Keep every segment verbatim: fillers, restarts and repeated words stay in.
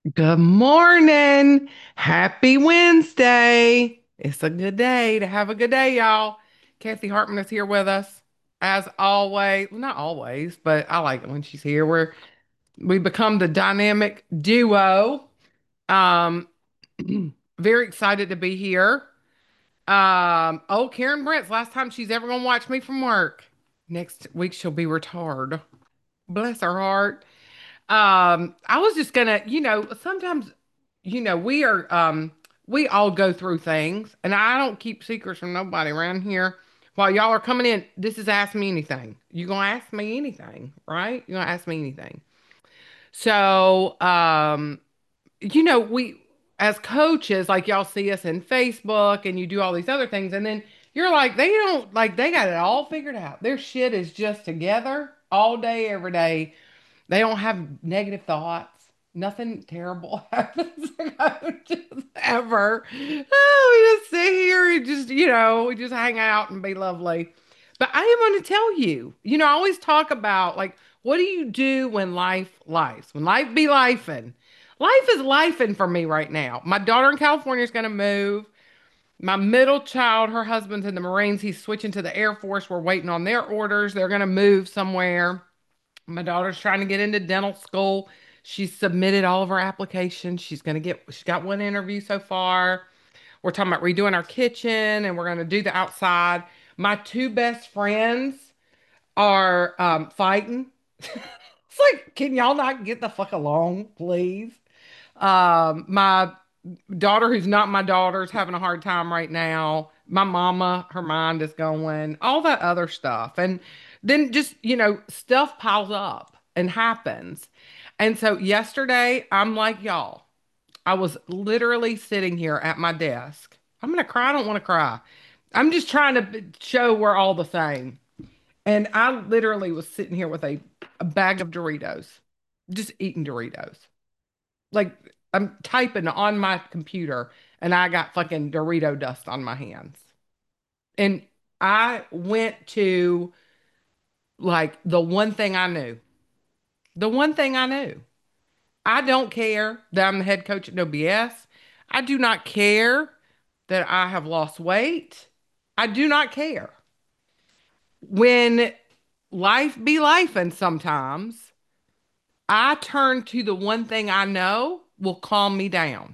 Good morning. Happy Wednesday. It's a good day to have a good day, y'all. Kathy Hartman is here with us, as always. Well, not always, but I like it when she's here. We're we become the dynamic duo. Um, very excited to be here. Um, oh, Karen Brent's last time she's ever gonna watch me from work. Next week she'll be retired. Bless her heart. Um, I was just gonna, you know, sometimes, you know, we are, um, we all go through things, and I don't keep secrets from nobody around here. While y'all are coming in, this is Ask Me Anything. You gonna ask me anything, right? You gonna ask me anything. So, um, you know, we, as coaches, like y'all see us in Facebook and you do all these other things, and then you're like, they don't, like, they got it all figured out. Their shit is just together all day, every day. They don't have negative thoughts. Nothing terrible happens to coaches ever. Oh, we just sit here and just, you know, we just hang out and be lovely. But I am going to tell you, you know, I always talk about like, what do you do when life lives? When life be lifing? Life is lifing for me right now. My daughter in California is going to move. My middle child, her husband's in the Marines. He's switching to the Air Force. We're waiting on their orders. They're going to move somewhere. My daughter's trying to get into dental school. She's submitted all of her applications. She's going to get, she's got one interview so far. We're talking about redoing our kitchen and we're going to do the outside. My two best friends are um, fighting. It's like, can y'all not get the fuck along, please? Um, my daughter, who's not my daughter, is having a hard time right now. My mama, her mind is going, all that other stuff. And then just, you know, stuff piles up and happens. And so yesterday, I'm like, y'all, I was literally sitting here at my desk. I'm gonna cry. I don't want to cry. I'm just trying to b- show we're all the same. And I literally was sitting here with a, a bag of Doritos, just eating Doritos. Like I'm typing on my computer and I got fucking Dorito dust on my hands. And I went to like the one thing I knew. The one thing I knew. I don't care that I'm the head coach at No B S. I do not care that I have lost weight. I do not care. When life be life and sometimes I turn to the one thing I know will calm me down.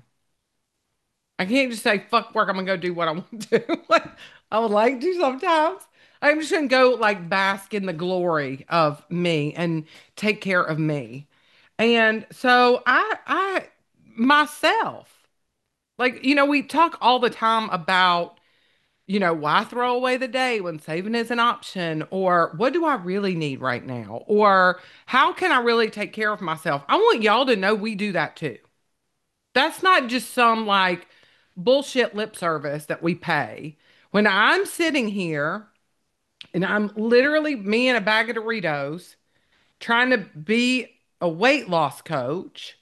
I can't just say, fuck work, I'm gonna go do what I want to do. Like I would like to sometimes. I'm just gonna go like bask in the glory of me and take care of me. And so I I myself, like, you know, we talk all the time about, you know, why throw away the day when saving is an option? Or what do I really need right now? Or how can I really take care of myself? I want y'all to know we do that too. That's not just some like bullshit lip service that we pay. When I'm sitting here and I'm literally me and a bag of Doritos trying to be a weight loss coach,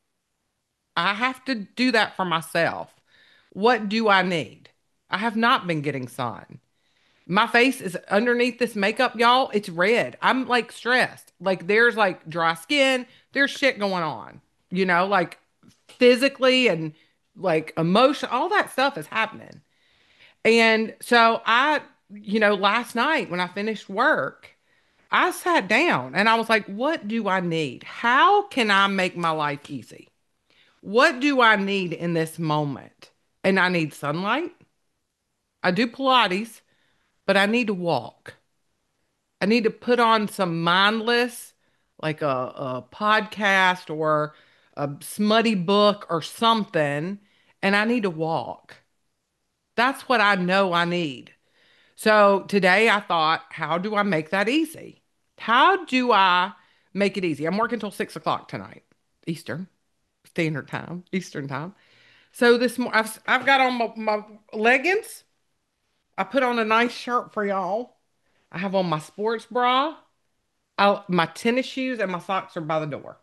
I have to do that for myself. What do I need? I have not been getting sun. My face is underneath this makeup, y'all. It's red. I'm like stressed. Like there's like dry skin. There's shit going on, you know, like physically and like emotion, all that stuff is happening. And so I, you know, last night when I finished work, I sat down and I was like, what do I need? How can I make my life easy? What do I need in this moment? And I need sunlight. I do Pilates, but I need to walk. I need to put on some mindless, like a, a podcast or a smutty book or something, and I need to walk. That's what I know I need. So today I thought, how do I make that easy? How do I make it easy? I'm working till six o'clock tonight, Eastern Standard Time, Eastern Time. So this morning, I've, I've got on my, my leggings. I put on a nice shirt for y'all. I have on my sports bra. I, my tennis shoes and my socks are by the door.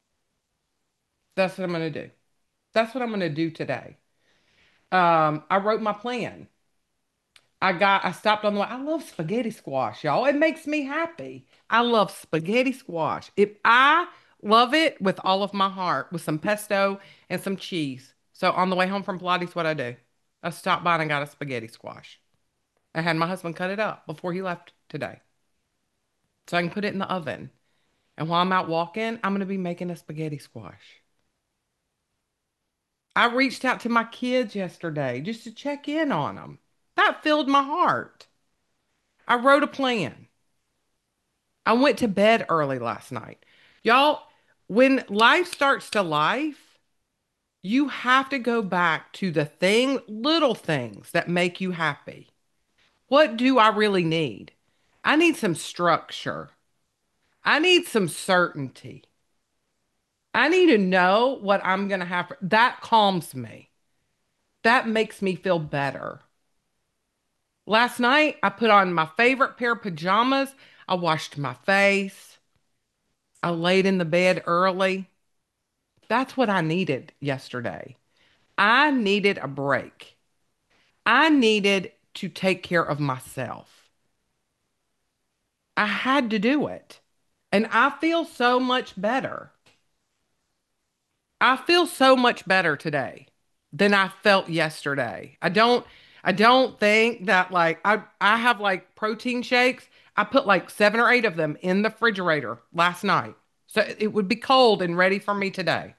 That's what I'm going to do. That's what I'm going to do today. Um, I wrote my plan. I got, I stopped on the way. I love spaghetti squash, y'all. It makes me happy. I love spaghetti squash. If I Love it with all of my heart with some pesto and some cheese. So on the way home from Pilates, what I do? I stopped by and got a spaghetti squash. I had my husband cut it up before he left today. So I can put it in the oven. And while I'm out walking, I'm going to be making a spaghetti squash. I reached out to my kids yesterday just to check in on them. That filled my heart. I wrote a plan. I went to bed early last night. Y'all, when life starts to life, you have to go back to the thing, little things that make you happy. What do I really need? I need some structure. I need some certainty. I need to know what I'm going to have. For, that calms me. That makes me feel better. Last night, I put on my favorite pair of pajamas. I washed my face. I laid in the bed early. That's what I needed yesterday. I needed a break. I needed to take care of myself. I had to do it. And I feel so much better. I feel so much better today than I felt yesterday. I don't I don't think that like I I have like protein shakes. I put like seven or eight of them in the refrigerator last night. So it would be cold and ready for me today.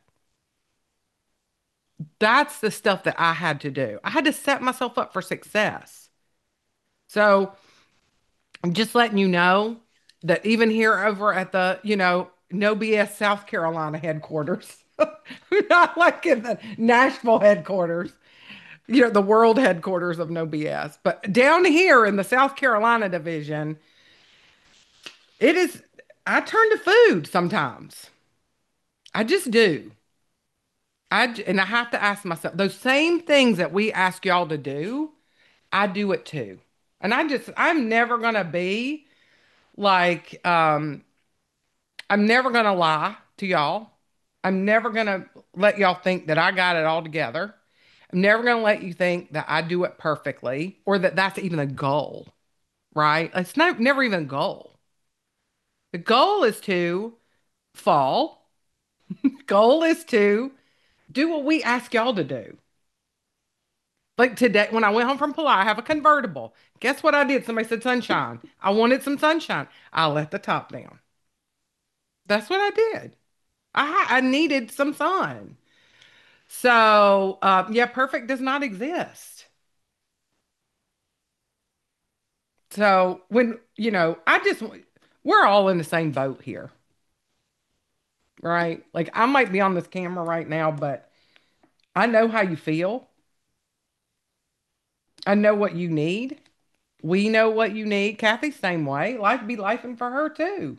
That's the stuff that I had to do. I had to set myself up for success. So I'm just letting you know that even here over at the, you know, No B S South Carolina headquarters, not like in the Nashville headquarters, you know, the world headquarters of No B S, but down here in the South Carolina division, it is, I turn to food sometimes. I just do. I, j- and I have to ask myself those same things that we ask y'all to do, I do it too. And I just, I'm never going to be like, um, I'm never going to lie to y'all. I'm never going to let y'all think that I got it all together. I'm never going to let you think that I do it perfectly or that that's even a goal, right? It's not never even a goal. The goal is to fall. Goal is to do what we ask y'all to do. Like today, when I went home from Pilates, I have a convertible. Guess what I did? Somebody said sunshine. I wanted some sunshine. I let the top down. That's what I did. I I needed some sun. So, uh, yeah, perfect does not exist. So when, you know, I just, we're all in the same boat here, right? Like I might be on this camera right now, but I know how you feel. I know what you need. We know what you need. Kathy, same way. Life be lifing for her too.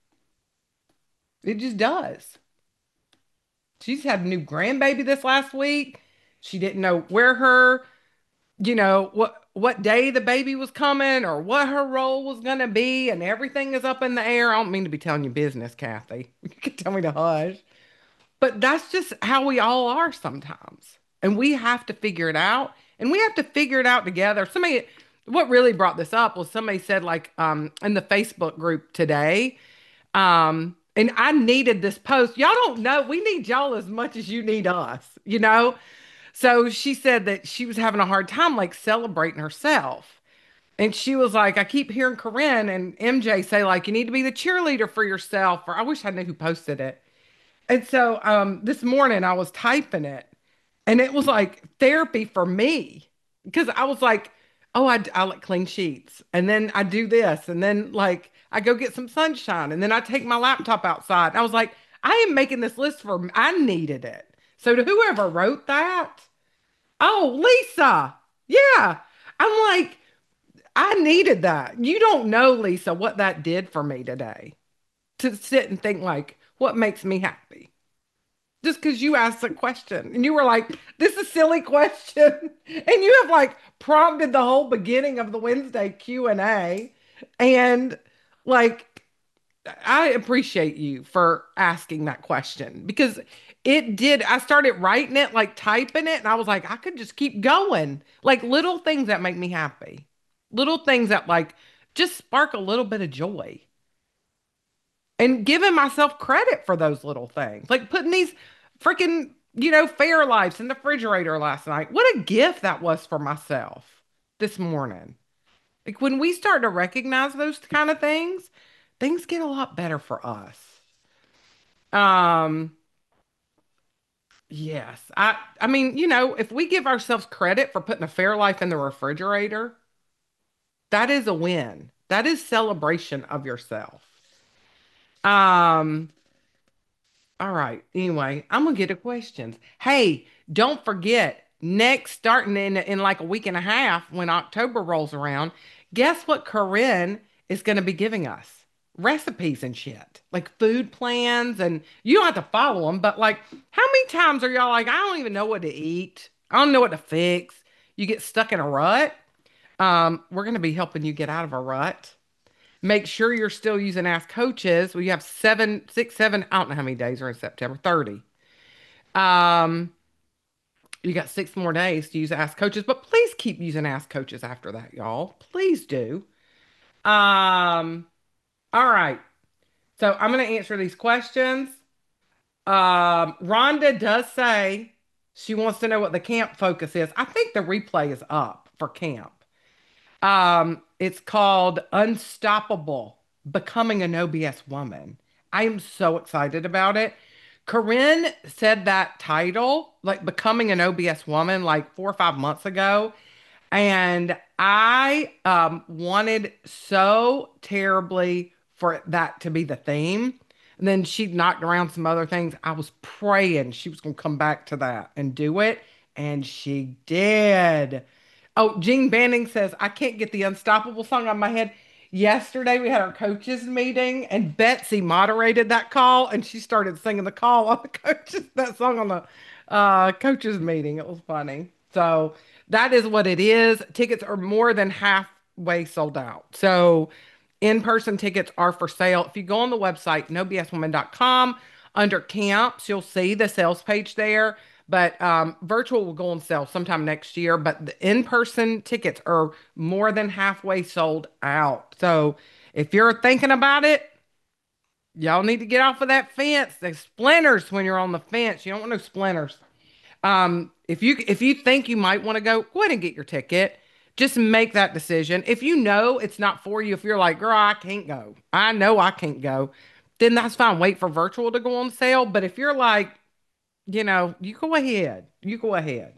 It just does. She's had a new grandbaby this last week. She didn't know where her, you know, what what day the baby was coming or what her role was gonna be, and everything is up in the air. I don't mean to be telling you business, Kathy. You can tell me to hush. But that's just how we all are sometimes. And we have to figure it out. And we have to figure it out together. Somebody, what really brought this up was somebody said, like, um, in the Facebook group today, um, and I needed this post. Y'all don't know, we need y'all as much as you need us, you know? So she said that she was having a hard time, like, celebrating herself. And she was like, I keep hearing Corinne and M J say, like, you need to be the cheerleader for yourself. Or I wish I knew who posted it. And so um, this morning I was typing it and it was like therapy for me because I was like, oh, I, I like clean sheets and then I do this and then like I go get some sunshine and then I take my laptop outside. And I was like, I am making this list for, I needed it. So to whoever wrote that, oh, Lisa, yeah. I'm like, I needed that. You don't know, Lisa, what that did for me today to sit and think like, what makes me happy? Just because you asked a question and you were like, this is a silly question. And you have like prompted the whole beginning of the Wednesday Q and A. And like, I appreciate you for asking that question because it did. I started writing it, like typing it, and I was like, I could just keep going. Like little things that make me happy, little things that like just spark a little bit of joy. and giving myself credit for those little things. Like putting these freaking, you know, Fairlights in the refrigerator last night. What a gift that was for myself this morning. Like when we start to recognize those kind of things, things get a lot better for us. Um, yes. I I mean, you know, if we give ourselves credit for putting a Fairlife in the refrigerator, that is a win. That is celebration of yourself. Um, all right. Anyway, I'm gonna get to questions. Hey, don't forget, next starting in in like a week and a half when October rolls around, guess what Corinne is gonna be giving us? Recipes and shit. Like food plans, and you don't have to follow them, but like how many times are y'all like, I don't even know what to eat. I don't know what to fix. You get stuck in a rut. Um, we're gonna be helping you get out of a rut. Make sure you're still using Ask Coaches. We have seven, six, seven, I don't know how many days are in September, thirty. Um, you got six more days to use Ask Coaches, but please keep using Ask Coaches after that, y'all. Please do. Um, all right. So I'm going to answer these questions. Um, Rhonda does say she wants to know what the camp focus is. I think the replay is up for camp. Um, it's called Unstoppable: Becoming an O B S Woman. I am so excited about it. Corinne said that title, like Becoming an O B S Woman, like four or five months ago. And I um, wanted so terribly for that to be the theme. And then she knocked around some other things. I was praying she was going to come back to that and do it. And she did. Oh, Jean Banning says, I can't get the Unstoppable song on my head. Yesterday, we had our coaches meeting, and Betsy moderated that call, and she started singing the call on the coaches, that song on the uh, coaches meeting. It was funny. So that is what it is. Tickets are more than halfway sold out. So in-person tickets are for sale. If you go on the website, no b s woman dot com, under camps, you'll see the sales page there. But um, virtual will go on sale sometime next year. But the in-person tickets are more than halfway sold out. So if you're thinking about it, y'all need to get off of that fence. There's splinters when you're on the fence. You don't want no splinters. Um, if you if you think you might want to go, go ahead and get your ticket. Just make that decision. If you know it's not for you, if you're like, girl, I can't go. I know I can't go, then that's fine. Wait for virtual to go on sale. But if you're like, you know, you go ahead. You go ahead.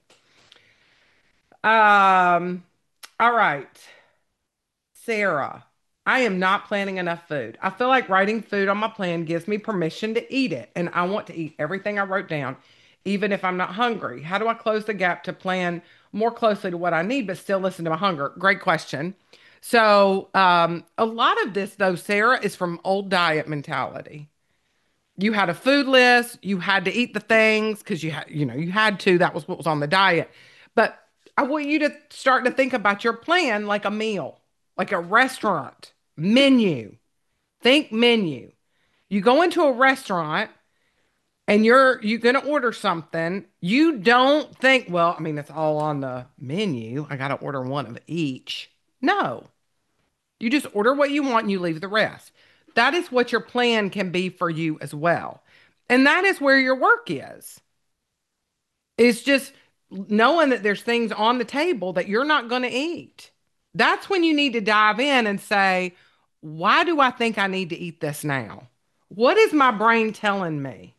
Um, all right. Sarah, I am not planning enough food. I feel like writing food on my plan gives me permission to eat it, and I want to eat everything I wrote down, even if I'm not hungry. How do I close the gap to plan more closely to what I need, but still listen to my hunger? Great question. So, um, a lot of this, though, Sarah, is from old diet mentality. You had a food list, you had to eat the things because you had, you know, you had to. That was what was on the diet. But I want you to start to think about your plan like a meal, like a restaurant menu. Think menu. You go into a restaurant and you're you're gonna order something. You don't think, well, I mean, it's all on the menu. I gotta order one of each. No. You just order what you want and you leave the rest. That is what your plan can be for you as well. And that is where your work is. It's just knowing that there's things on the table that you're not going to eat. That's when you need to dive in and say, why do I think I need to eat this now? What is my brain telling me?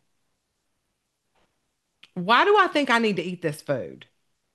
Why do I think I need to eat this food?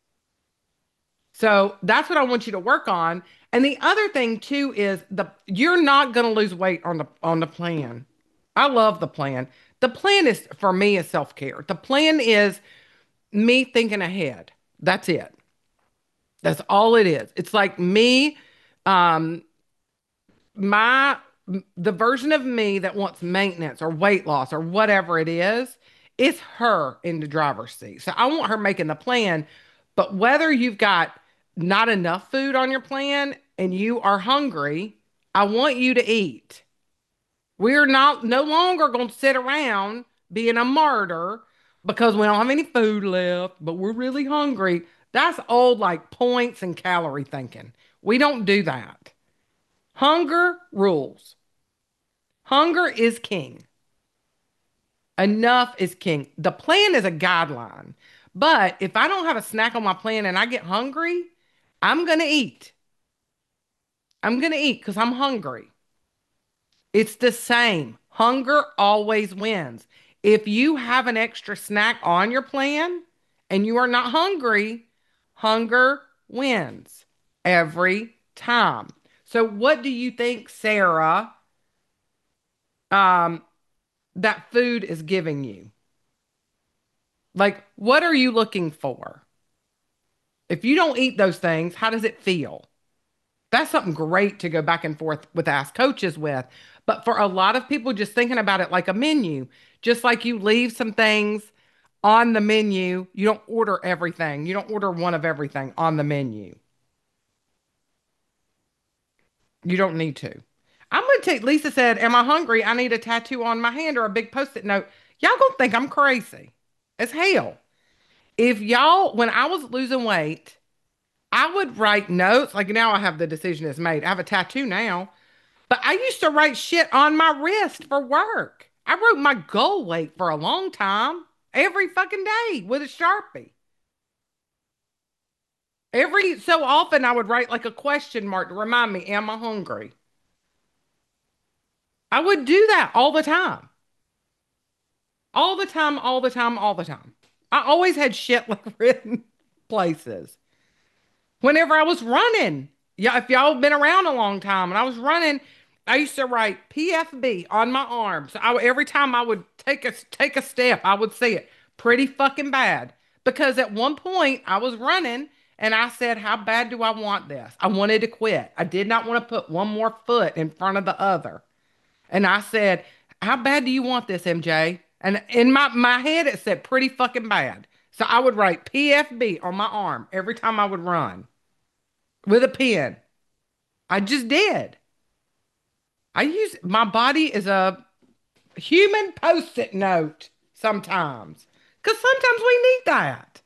So that's what I want you to work on. And the other thing too is the you're not going to lose weight on the on the plan. I love the plan. The plan is for me is self-care. The plan is me thinking ahead. That's it. That's all it is. It's like me, um, my the version of me that wants maintenance or weight loss or whatever it is, it's her in the driver's seat. So I want her making the plan. But whether you've got not enough food on your plan and you are hungry, I want you to eat. We're not no longer going to sit around being a martyr because we don't have any food left, but we're really hungry. That's old like points and calorie thinking. We don't do that. Hunger rules. Hunger is king. Enough is king. The plan is a guideline. But if I don't have a snack on my plan and I get hungry, I'm going to eat. I'm going to eat because I'm hungry. It's the same. Hunger always wins. If you have an extra snack on your plan and you are not hungry, hunger wins every time. So, what do you think, Sarah, um, that food is giving you? Like, what are you looking for? If you don't eat those things, how does it feel? That's something great to go back and forth with Ask Coaches with. But for a lot of people, just thinking about it like a menu, just like you leave some things on the menu, you don't order everything. You don't order one of everything on the menu. You don't need to. I'm going to take, Lisa said, am I hungry? I need a tattoo on my hand or a big post-it note. Y'all going to think I'm crazy as hell. If y'all, when I was losing weight, I would write notes. Like now I have the decision is made. I have a tattoo now. But I used to write shit on my wrist for work. I wrote my goal weight for a long time, every fucking day with a Sharpie. Every so often, I would write like a question mark to remind me, am I hungry? I would do that all the time, all the time, all the time, all the time. I always had shit like written places. Whenever I was running. Yeah, if y'all been around a long time and I was running, I used to write P F B on my arm. So I, every time I would take a take a step, I would see it pretty fucking bad. Because at one point I was running and I said, how bad do I want this? I wanted to quit. I did not want to put one more foot in front of the other. And I said, how bad do you want this, M J? And in my, my head, it said pretty fucking bad. So I would write P F B on my arm every time I would run with a pen. I just did. I use my body as a human post-it note sometimes. Because sometimes we need that.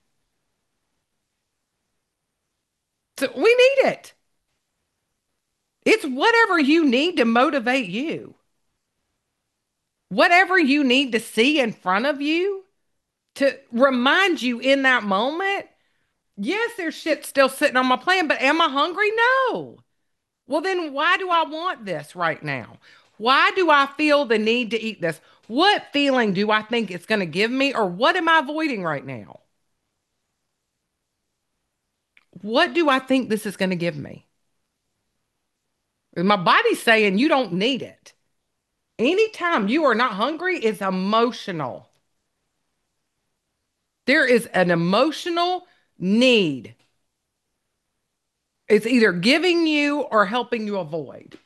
So we need it. It's whatever you need to motivate you. Whatever you need to see in front of you to remind you in that moment. Yes, there's shit still sitting on my plan, but am I hungry? No. Well, then why do I want this right now? Why do I feel the need to eat this? What feeling do I think it's going to give me, or what am I avoiding right now? What do I think this is going to give me? My body's saying you don't need it. Anytime you are not hungry, it's emotional. There is an emotional need. It's either giving you or helping you avoid.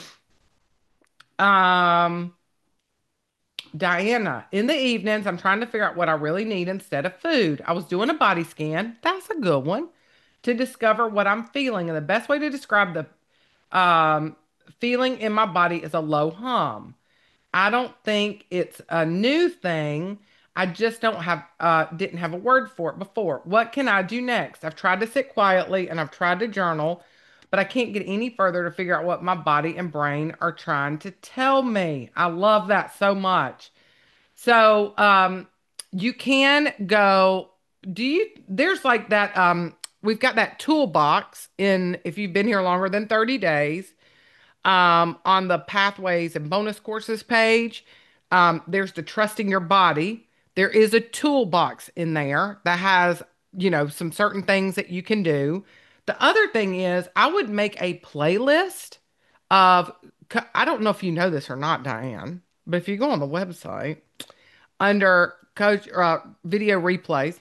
Um, Diana, in the evenings, I'm trying to figure out what I really need instead of food. I was doing a body scan. That's a good one to discover what I'm feeling. And the best way to describe the um, feeling in my body is a low hum. I don't think it's a new thing. I just don't have, uh, didn't have a word for it before. What can I do next? I've tried to sit quietly and I've tried to journal, but I can't get any further to figure out what my body and brain are trying to tell me. I love that so much. So, um, you can go, do you, there's like that, um, we've got that toolbox in, if you've been here longer than thirty days, um, on the pathways and bonus courses page. Um, there's the trusting your body. There is a toolbox in there that has, you know, some certain things that you can do. The other thing is, I would make a playlist of, I don't know if you know this or not, Diane, but if you go on the website under coach uh, video replays,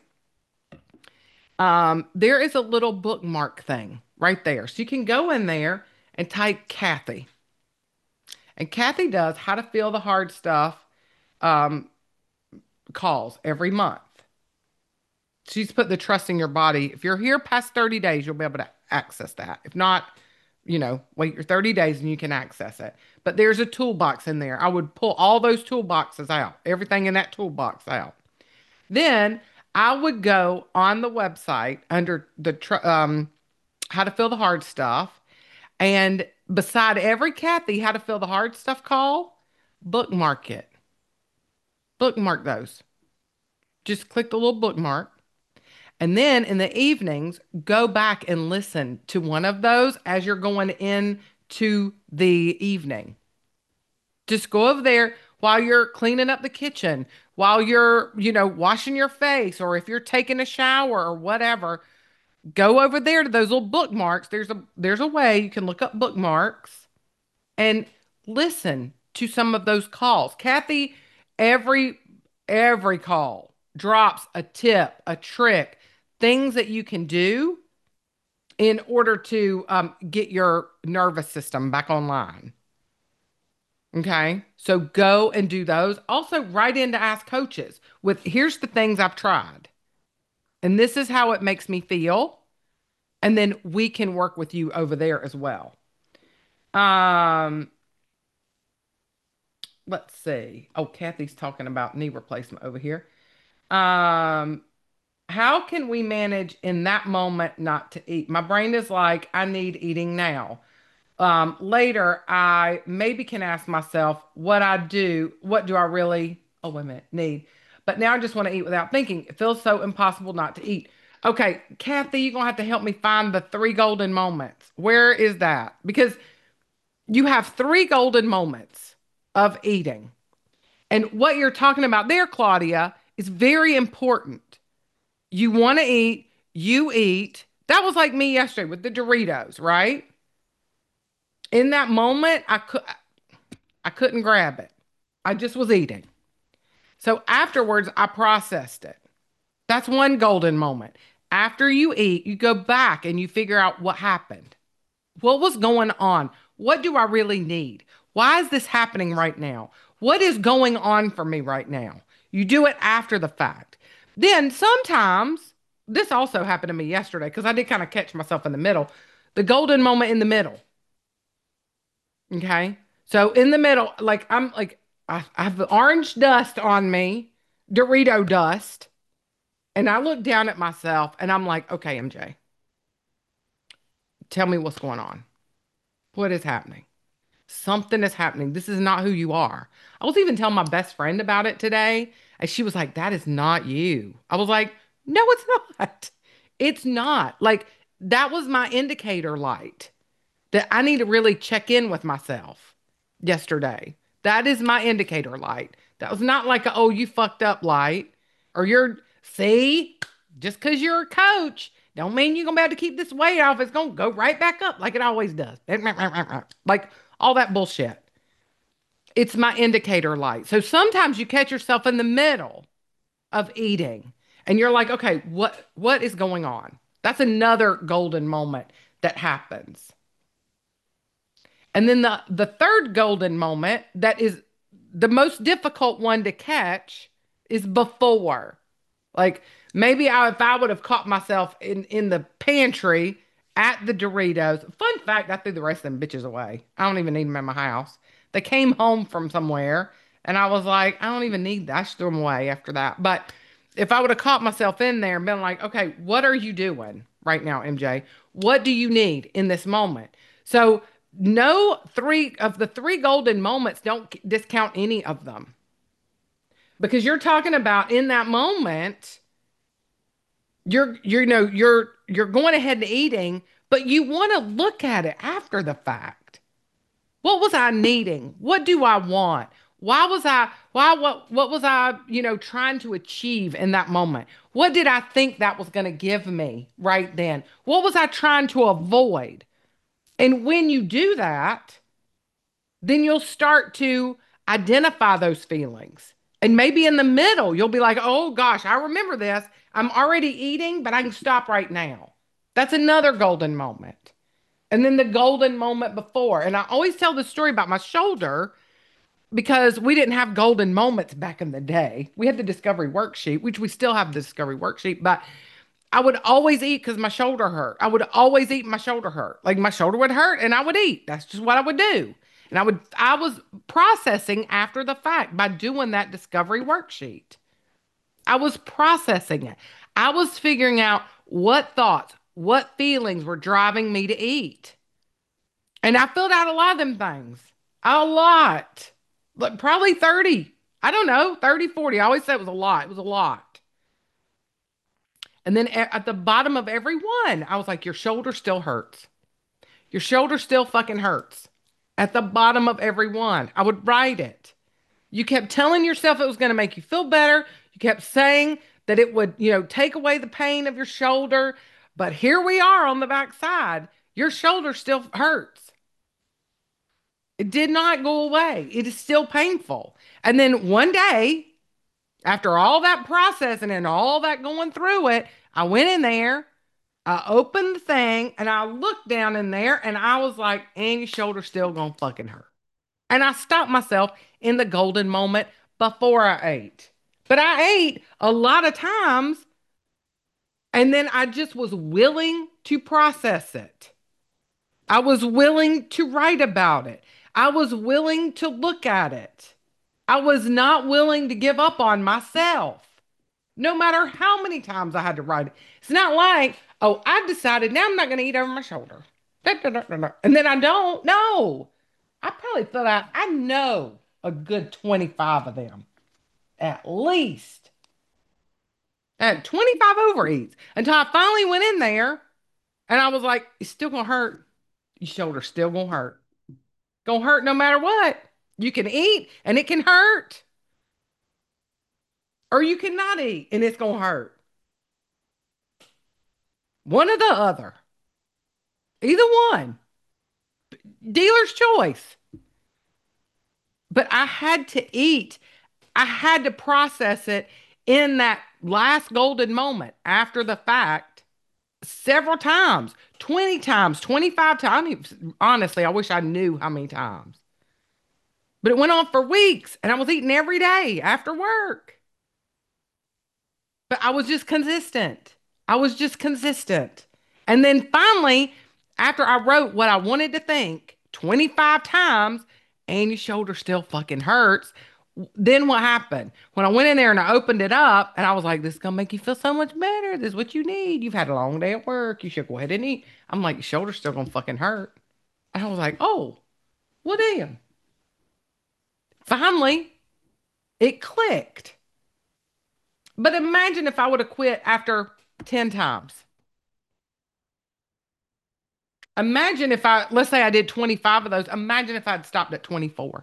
um, there is a little bookmark thing right there. So you can go in there and type Kathy. And Kathy does how to feel the hard stuff um, calls every month. She's put the trust in your body. If you're here past thirty days, you'll be able to access that. If not, you know, wait your thirty days and you can access it. But there's a toolbox in there. I would pull all those toolboxes out, everything in that toolbox out. Then I would go on the website under the tr- um, how to feel the hard stuff. And beside every Kathy, how to feel the hard stuff call, bookmark it. Bookmark those. Just click the little bookmark. And then in the evenings, go back and listen to one of those as you're going into the evening. Just go over there while you're cleaning up the kitchen, while you're, you know, washing your face, or if you're taking a shower or whatever. Go over there to those little bookmarks. There's a there's a way you can look up bookmarks and listen to some of those calls. Kathy, every every call drops a tip, a trick, things that you can do in order to um, get your nervous system back online. Okay. So go and do those. Also, write in to ask coaches with here's the things I've tried, and this is how it makes me feel. And then we can work with you over there as well. Um, let's see. Oh, Kathy's talking about knee replacement over here. Um, how can we manage in that moment not to eat? My brain is like, I need eating now. Um, later, I maybe can ask myself what I do, what do I really, oh, wait a minute, need. But now I just want to eat without thinking. It feels so impossible not to eat. Okay, Kathy, you're going to have to help me find the three golden moments. Where is that? Because you have three golden moments of eating. And what you're talking about there, Claudia, is very important. You want to eat, you eat. That was like me yesterday with the Doritos, right? In that moment, I could I couldn't grab it. I just was eating. So afterwards, I processed it. That's one golden moment. After you eat, you go back and you figure out what happened. What was going on? What do I really need? Why is this happening right now? What is going on for me right now? You do it after the fact. Then sometimes, this also happened to me yesterday because I did kind of catch myself in the middle. The golden moment in the middle. Okay. So in the middle, like I'm like, I, I have the orange dust on me, Dorito dust. And I look down at myself and I'm like, okay, M J, tell me what's going on. What is happening? Something is happening. This is not who you are. I was even telling my best friend about it today, and she was like, that is not you. I was like, no, it's not. It's not. Like, that was my indicator light that I need to really check in with myself yesterday. That is my indicator light. That was not like a, oh, you fucked up light or you're, see, just because you're a coach don't mean you're going to be able to keep this weight off. It's going to go right back up like it always does. Like all that bullshit. It's my indicator light. So sometimes you catch yourself in the middle of eating and you're like, okay, what what is going on? That's another golden moment that happens. And then the the third golden moment that is the most difficult one to catch is before. Like maybe I, if I would have caught myself in in the pantry at the Doritos. Fun fact, I threw the rest of them bitches away. I don't even need them in my house. They came home from somewhere and I was like, I don't even need that. I should throw them away after that. But if I would have caught myself in there and been like, okay, what are you doing right now, M J? What do you need in this moment? So no three of the three golden moments, don't discount any of them because you're talking about in that moment, you're, you're, you know, you're, you're going ahead and eating, but you want to look at it after the fact. What was I needing? What do I want? Why was I, why, what, what was I, you know, trying to achieve in that moment? What did I think that was going to give me right then? What was I trying to avoid? And when you do that, then you'll start to identify those feelings. And maybe in the middle, you'll be like, oh gosh, I remember this. I'm already eating, but I can stop right now. That's another golden moment. And then the golden moment before. And I always tell the story about my shoulder because we didn't have golden moments back in the day. We had the discovery worksheet, which we still have the discovery worksheet, but I would always eat because my shoulder hurt. I would always eat, my shoulder hurt. Like my shoulder would hurt and I would eat. That's just what I would do. And I would, I was processing after the fact by doing that discovery worksheet. I was processing it. I was figuring out what thoughts, what feelings were driving me to eat. And I filled out a lot of them things. A lot. Like probably thirty. I don't know, thirty, forty. I always said it was a lot. It was a lot. And then a- at the bottom of every one, I was like, your shoulder still hurts. Your shoulder still fucking hurts. At the bottom of every one, I would write it. You kept telling yourself it was going to make you feel better. You kept saying that it would, you know, take away the pain of your shoulder. But here we are on the backside. Your shoulder still hurts. It did not go away. It is still painful. And then one day, after all that processing and all that going through it, I went in there, I opened the thing, and I looked down in there and I was like, and your shoulder's still gonna fucking hurt. And I stopped myself in the golden moment before I ate. But I ate a lot of times and then I just was willing to process it. I was willing to write about it. I was willing to look at it. I was not willing to give up on myself, no matter how many times I had to write it. It's not like, oh, I've decided now I'm not going to eat over my shoulder. Da, da, da, da, da. And then I don't. No. I probably thought I, I know a good twenty-five of them, at least. I had twenty-five overeats until I finally went in there and I was like, it's still going to hurt. Your shoulder's still going to hurt. Going to hurt no matter what. You can eat and it can hurt, or you cannot eat and it's going to hurt. One or the other. Either one. Dealer's choice. But I had to eat. I had to process it in that last golden moment after the fact several times, twenty times, twenty-five times. I mean, honestly, I wish I knew how many times. But it went on for weeks and I was eating every day after work. But I was just consistent. I was just consistent. And then finally, after I wrote what I wanted to think twenty-five times, and your shoulder still fucking hurts. Then what happened? When I went in there and I opened it up, and I was like, this is gonna make you feel so much better. This is what you need. You've had a long day at work. You should go ahead and eat. I'm like, your shoulder's still gonna fucking hurt. And I was like, oh, well damn. Finally, it clicked. But imagine if I would have quit after ten times. Imagine if I, let's say I did twenty-five of those. Imagine if I'd stopped at twenty-four.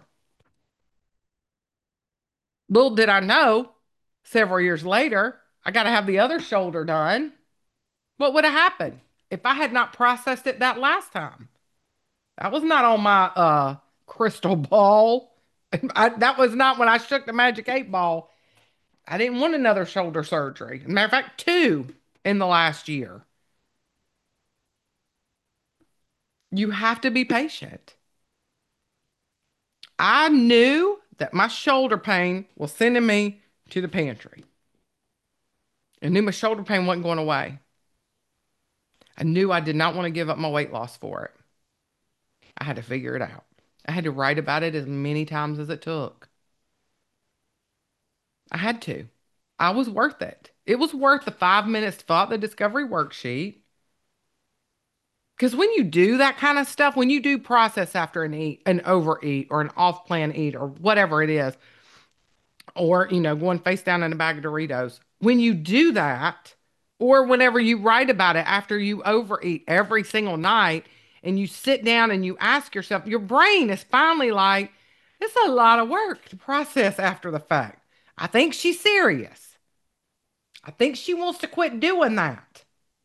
Little did I know, several years later, I got to have the other shoulder done. What would have happened if I had not processed it that last time? That was not on my uh, crystal ball. I, that was not when I shook the magic eight ball. I didn't want another shoulder surgery. As a matter of fact, two in the last year. You have to be patient. I knew that my shoulder pain was sending me to the pantry. I knew my shoulder pain wasn't going away. I knew I did not want to give up my weight loss for it. I had to figure it out. I had to write about it as many times as it took. I had to. I was worth it. It was worth the five minutes to fill out the discovery worksheet. Because when you do that kind of stuff, when you do process after an eat, an overeat or an off-plan eat or whatever it is, or, you know, going face down in a bag of Doritos, when you do that, or whenever you write about it after you overeat every single night and you sit down and you ask yourself, your brain is finally like, it's a lot of work to process after the fact. I think she's serious. I think she wants to quit doing that.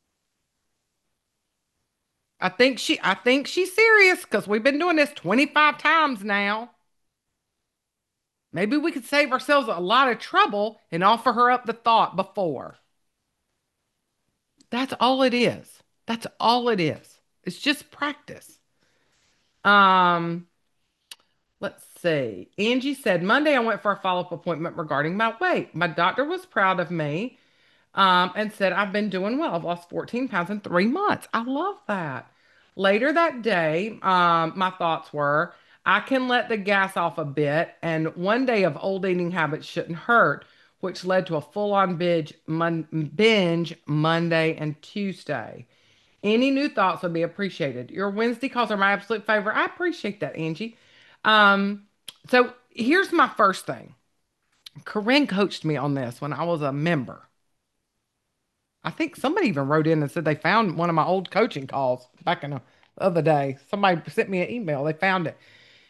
I think she I think she's serious because we've been doing this twenty-five times now. Maybe we could save ourselves a lot of trouble and offer her up the thought before. That's all it is. That's all it is. It's just practice. Um, let's see. Angie said, Monday I went for a follow-up appointment regarding my weight. My doctor was proud of me, um, and said I've been doing well. I've lost fourteen pounds in three months. I love that. Later that day, um, my thoughts were, I can let the gas off a bit, and one day of old eating habits shouldn't hurt, which led to a full-on binge, mon binge Monday and Tuesday. Any new thoughts would be appreciated. Your Wednesday calls are my absolute favorite. I appreciate that, Angie. Um, so here's my first thing. Corinne coached me on this when I was a member. I think somebody even wrote in and said they found one of my old coaching calls back in the other day. Somebody sent me an email. They found it.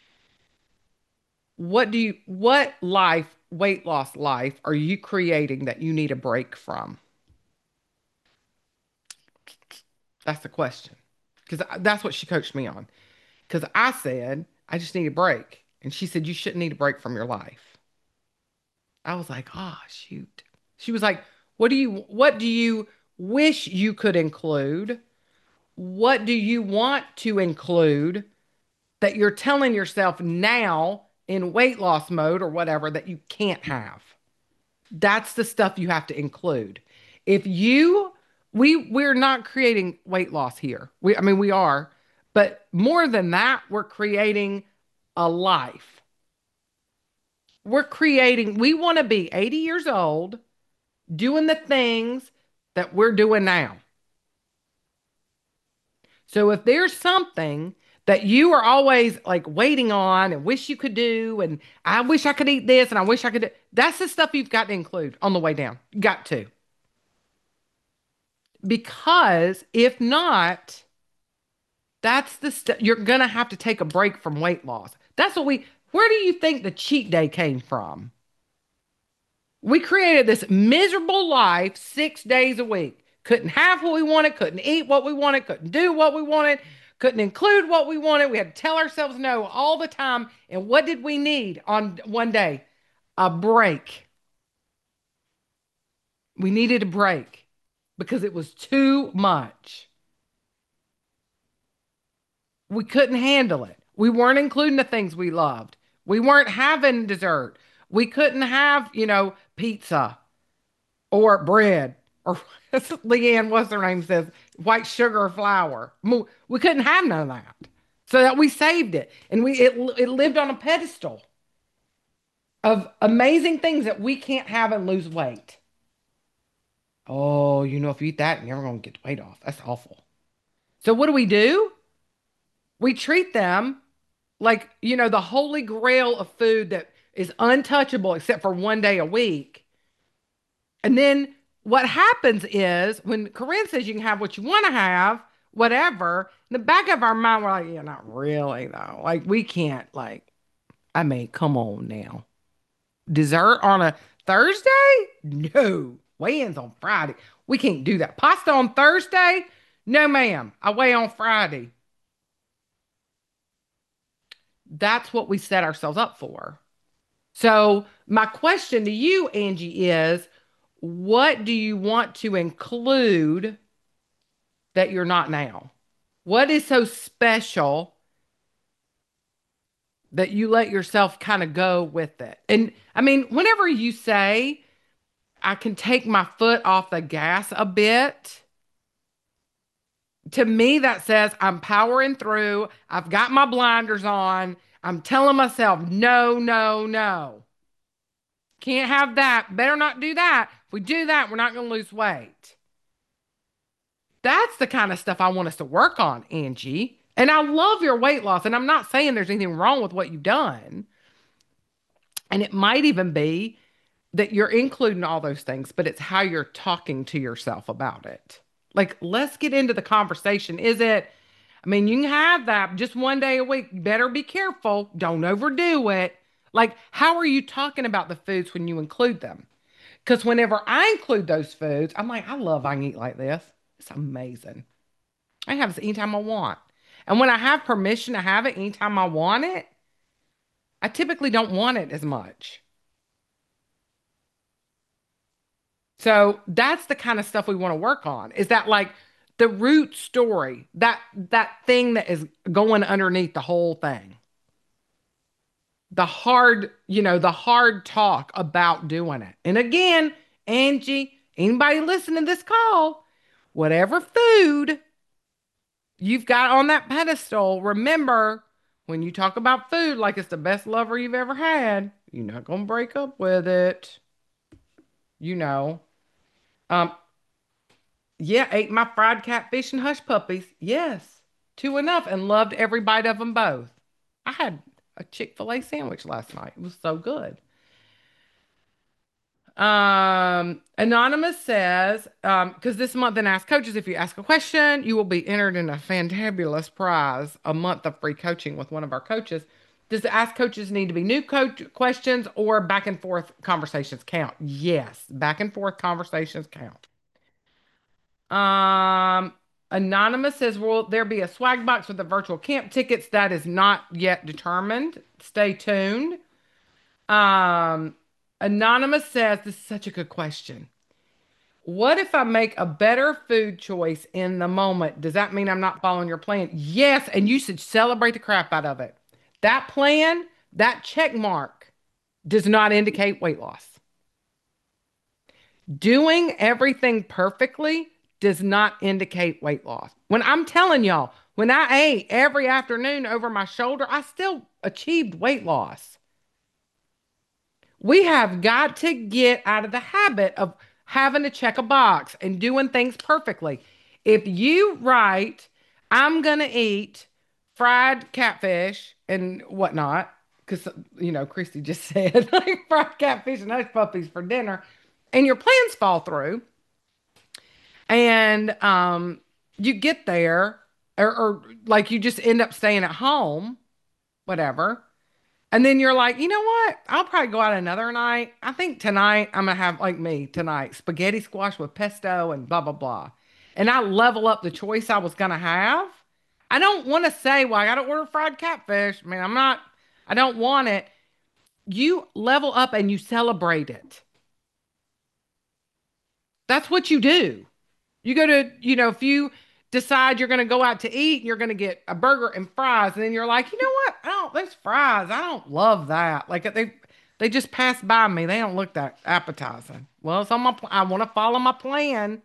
What do you, what life, weight loss life, are you creating that you need a break from? That's the question. Because that's what she coached me on. Because I said, I just need a break. And she said, you shouldn't need a break from your life. I was like, oh, shoot. She was like, what do you, what do you wish you could include? What do you want to include that you're telling yourself now in weight loss mode or whatever that you can't have? That's the stuff you have to include. If you, we, we're not creating weight loss here. We, I mean, we are, but more than that, we're creating a life. We're creating, we want to be eighty years old doing the things that we're doing now. So if there's something that you are always like waiting on and wish you could do, and I wish I could eat this and I wish I could do, that's the stuff you've got to include on the way down. Got to. Because if not, that's the stuff you're going to have to take a break from weight loss. That's what we, where do you think the cheat day came from? We created this miserable life six days a week. Couldn't have what we wanted, couldn't eat what we wanted, couldn't do what we wanted, couldn't include what we wanted. We had to tell ourselves no all the time. And what did we need on one day? A break. We needed a break because it was too much. We couldn't handle it. We weren't including the things we loved. We weren't having dessert. We couldn't have, you know, pizza or bread or Leanne, what's her name says, white sugar or flour. We couldn't have none of that. So that we saved it. And we it, it lived on a pedestal of amazing things that we can't have and lose weight. Oh, you know, if you eat that, you're never going to get the weight off. That's awful. So what do we do? We treat them like, you know, the holy grail of food that is untouchable except for one day a week. And then what happens is when Corinne says you can have what you want to have, whatever, in the back of our mind, we're like, yeah, not really, though. Like, we can't, like, I mean, come on now. Dessert on a Thursday? No. Weigh-ins on Friday. We can't do that. Pasta on Thursday? No, ma'am. I weigh on Friday. That's what we set ourselves up for. So, my question to you, Angie, is what do you want to include that you're not now? What is so special that you let yourself kind of go with it? And I mean, whenever you say, I can take my foot off the gas a bit, to me, that says I'm powering through. I've got my blinders on. I'm telling myself, no, no, no. Can't have that. Better not do that. If we do that, we're not going to lose weight. That's the kind of stuff I want us to work on, Angie. And I love your weight loss. And I'm not saying there's anything wrong with what you've done. And it might even be that you're including all those things, but it's how you're talking to yourself about it. Like, let's get into the conversation. Is it, I mean, you can have that just one day a week. You better be careful. Don't overdo it. Like, how are you talking about the foods when you include them? Because whenever I include those foods, I'm like, I love I can eat like this. It's amazing. I have this anytime I want. And when I have permission to have it anytime I want it, I typically don't want it as much. So that's the kind of stuff we want to work on. Is that like the root story, that that thing that is going underneath the whole thing? The hard, you know, the hard talk about doing it. And again, Angie, anybody listening to this call, whatever food you've got on that pedestal, remember when you talk about food like it's the best lover you've ever had, you're not going to break up with it. You know. Um, yeah, ate my fried catfish and hush puppies. Yes, two enough and loved every bite of them both. I had a Chick-fil-A sandwich last night. It was so good. Um, Anonymous says, um, because this month in Ask Coaches, if you ask a question, you will be entered in a fantabulous prize, a month of free coaching with one of our coaches. Does the Ask Coaches need to be new coach questions or back and forth conversations count? Yes, back and forth conversations count. Um, Anonymous says, will there be a swag box with the virtual camp tickets? That is not yet determined. Stay tuned. Um, Anonymous says, this is such a good question. What if I make a better food choice in the moment? Does that mean I'm not following your plan? Yes, and you should celebrate the crap out of it. That plan, that check mark does not indicate weight loss. Doing everything perfectly does not indicate weight loss. When I'm telling y'all, when I ate every afternoon over my shoulder, I still achieved weight loss. We have got to get out of the habit of having to check a box and doing things perfectly. If you write, I'm going to eat fried catfish and whatnot, because, you know, Christy just said, like fried catfish and hush puppies for dinner, and your plans fall through, and um, you get there, or, or like you just end up staying at home, whatever. And then you're like, you know what? I'll probably go out another night. I think tonight I'm gonna have like me tonight, spaghetti squash with pesto and blah blah blah. And I level up the choice I was gonna have. I don't want to say, well, I gotta order fried catfish. I mean, I'm not, I don't want it. You level up and you celebrate it. That's what you do. You go to, you know, if you decide you're going to go out to eat and you're going to get a burger and fries, and then you're like, you know what? I don't, those fries, I don't love that. Like they, they just pass by me. They don't look that appetizing. Well, it's on my, pl- I want to follow my plan.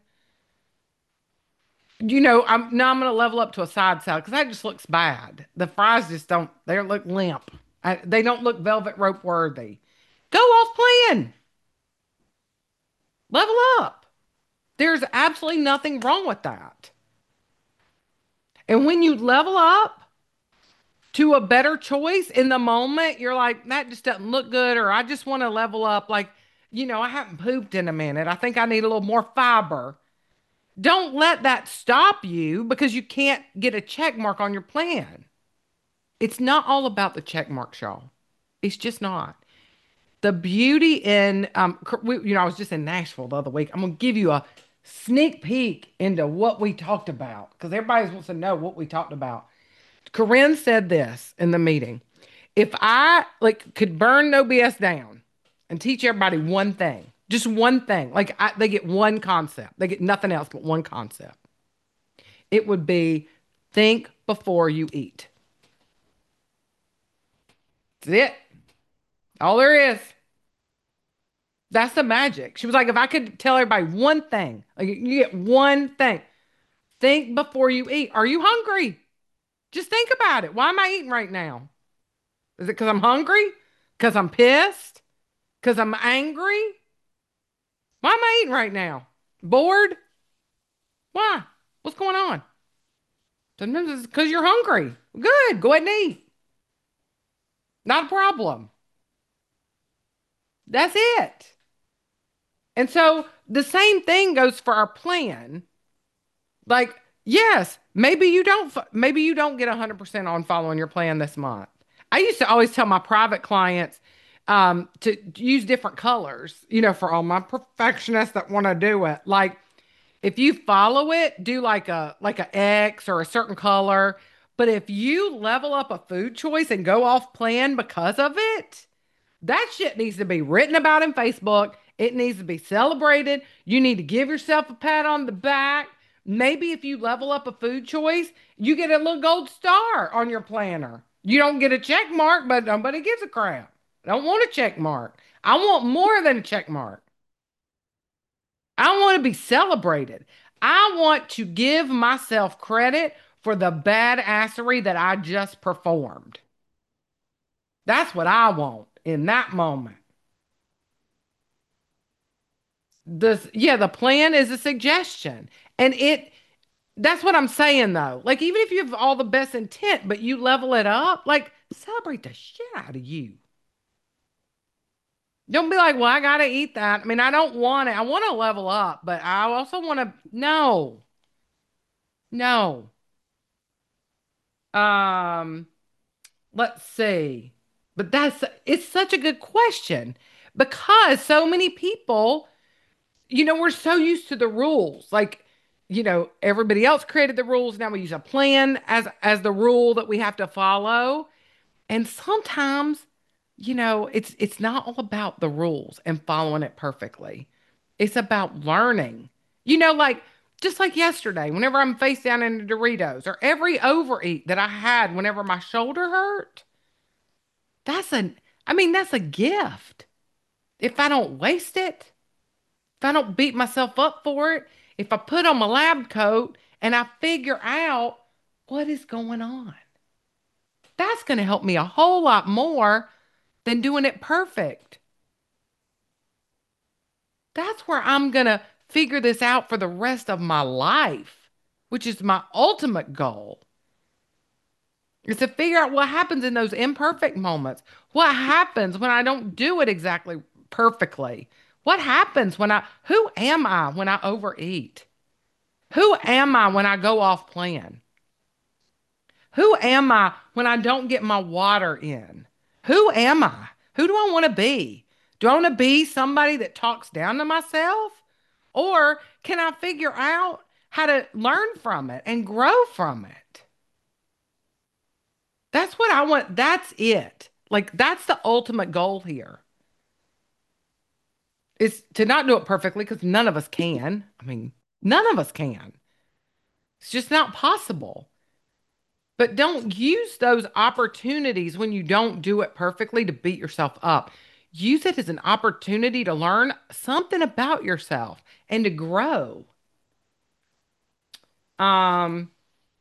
You know, I'm now I'm going to level up to a side salad because that just looks bad. The fries just don't, they look limp. I, they don't look velvet rope worthy. Go off plan. Level up. There's absolutely nothing wrong with that. And when you level up to a better choice in the moment, you're like, that just doesn't look good, or I just want to level up. Like, you know, I haven't pooped in a minute. I think I need a little more fiber. Don't let that stop you because you can't get a check mark on your plan. It's not all about the check marks, y'all. It's just not. The beauty in, um, we, you know, I was just in Nashville the other week. I'm going to give you a sneak peek into what we talked about because everybody wants to know what we talked about. Corinne said this in the meeting. If I like could burn No B S down and teach everybody one thing, just one thing, like I, they get one concept, they get nothing else but one concept. It would be think before you eat. That's it. All there is. That's the magic. She was like, if I could tell everybody one thing, like you get one thing, think before you eat. Are you hungry? Just think about it. Why am I eating right now? Is it because I'm hungry? Because I'm pissed? Because I'm angry? Why am I eating right now? Bored? Why? What's going on? Sometimes it's because you're hungry. Good. Go ahead and eat. Not a problem. That's it. And so the same thing goes for our plan. Like, yes, maybe you don't, maybe you don't get one hundred percent on following your plan this month. I used to always tell my private clients um, to use different colors, you know, for all my perfectionists that want to do it. Like, if you follow it, do like a like a X or a certain color. But if you level up a food choice and go off plan because of it, that shit needs to be written about in Facebook. It needs to be celebrated. You need to give yourself a pat on the back. Maybe if you level up a food choice, you get a little gold star on your planner. You don't get a check mark, but nobody gives a crap. I don't want a check mark. I want more than a check mark. I want to be celebrated. I want to give myself credit for the badassery that I just performed. That's what I want in that moment. This, yeah, the plan is a suggestion. And it That's what I'm saying though. Like even if you have all the best intent, but you level it up, like celebrate the shit out of you. Don't be like, well, I gotta eat that. I mean, I don't want it. I want to level up, but I also want to. No, no. Um, let's see. But that's it's such a good question because so many people, you know, we're so used to the rules. Like, you know, everybody else created the rules. Now we use a plan as as the rule that we have to follow. And sometimes, you know, it's it's not all about the rules and following it perfectly. It's about learning. You know, like just like yesterday, whenever I'm face down in the Doritos or every overeat that I had whenever my shoulder hurt, that's a I mean, that's a gift. If I don't waste it, if I don't beat myself up for it, if I put on my lab coat and I figure out what is going on, that's going to help me a whole lot more than doing it perfect. That's where I'm going to figure this out for the rest of my life, which is my ultimate goal, is to figure out what happens in those imperfect moments. What happens when I don't do it exactly perfectly? What happens when I, who am I when I overeat? Who am I when I go off plan? Who am I when I don't get my water in? Who am I? Who do I want to be? Do I want to be somebody that talks down to myself? Or can I figure out how to learn from it and grow from it? That's what I want. That's it. Like, that's the ultimate goal here is to not do it perfectly because none of us can. I mean, none of us can. It's just not possible. But don't use those opportunities when you don't do it perfectly to beat yourself up. Use it as an opportunity to learn something about yourself and to grow. Um,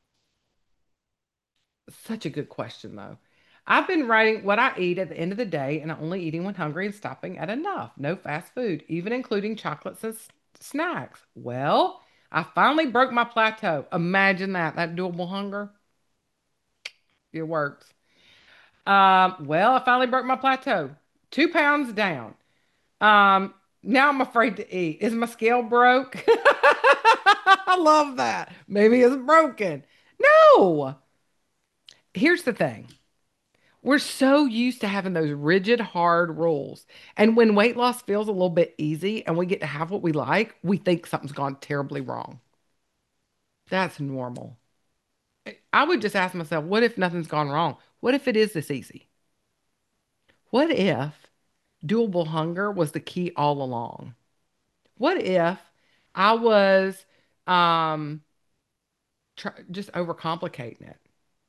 Such a good question, though. I've been writing what I eat at the end of the day and only eating when hungry and stopping at enough. No fast food, even including chocolates and s- snacks. Well, I finally broke my plateau. Imagine that, that doable hunger. It works. Um, well, I finally broke my plateau. Two pounds down. Um, Now I'm afraid to eat. Is my scale broke? I love that. Maybe it's broken. No. Here's the thing. We're so used to having those rigid, hard rules. And when weight loss feels a little bit easy and we get to have what we like, we think something's gone terribly wrong. That's normal. I would just ask myself, what if nothing's gone wrong? What if it is this easy? What if doable hunger was the key all along? What if I was um try, just overcomplicating it?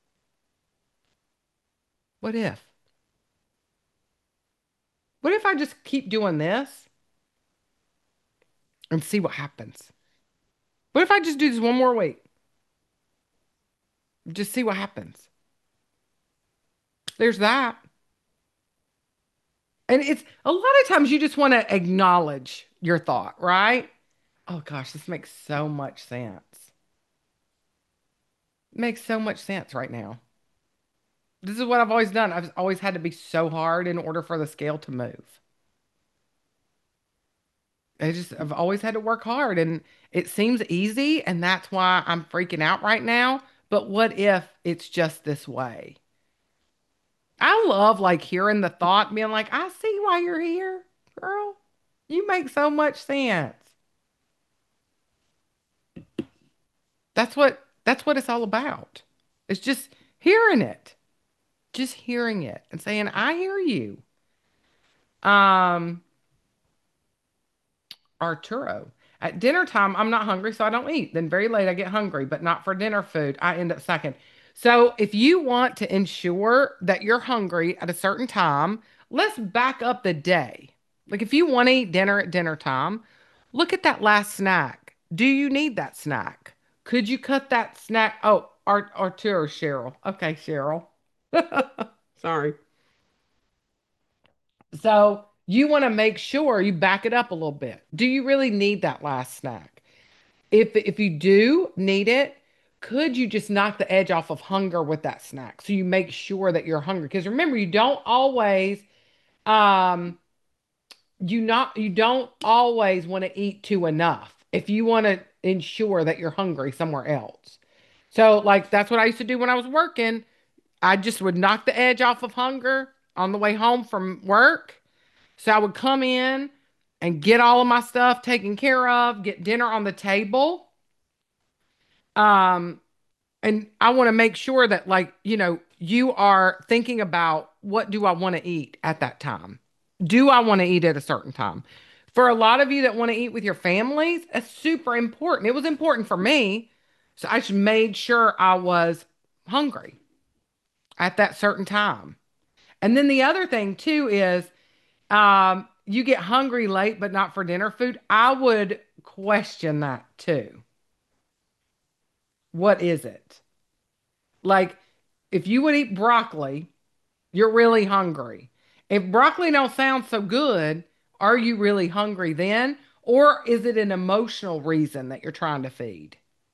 What if? What if I just keep doing this and see what happens? What if I just do this one more week? Just see what happens. There's that. And it's a lot of times you just want to acknowledge your thought, right? Oh gosh, this makes so much sense. It makes so much sense right now. This is what I've always done. I've always had to be so hard in order for the scale to move. I just, I've always had to work hard and it seems easy. And that's why I'm freaking out right now. But what if it's just this way? I love like hearing the thought, being like, I see why you're here, girl. You make so much sense. That's what that's what it's all about. It's just hearing it. Just hearing it and saying, I hear you. Um, Arturo. At dinner time, I'm not hungry, so I don't eat. Then very late, I get hungry, but not for dinner food. I end up second. So if you want to ensure that you're hungry at a certain time, let's back up the day. Like if you want to eat dinner at dinner time, look at that last snack. Do you need that snack? Could you cut that snack? Oh, Art Arturo, Cheryl. Okay, Cheryl. Sorry. So you want to make sure you back it up a little bit. Do you really need that last snack? If if you do need it, could you just knock the edge off of hunger with that snack? So you make sure that you're hungry. Because remember, you don't always um you not you don't always want to eat to enough if you want to ensure that you're hungry somewhere else. So like that's what I used to do when I was working. I just would knock the edge off of hunger on the way home from work. So I would come in and get all of my stuff taken care of, get dinner on the table. Um, and I want to make sure that, like, you know, you are thinking about what do I want to eat at that time? Do I want to eat at a certain time? For a lot of you that want to eat with your families, it's super important. It was important for me. So I just made sure I was hungry at that certain time. And then the other thing too is um, you get hungry late, but not for dinner food. I would question that too. What is it? Like, if you would eat broccoli, you're really hungry. If broccoli don't sound so good, are you really hungry then? Or is it an emotional reason that you're trying to feed?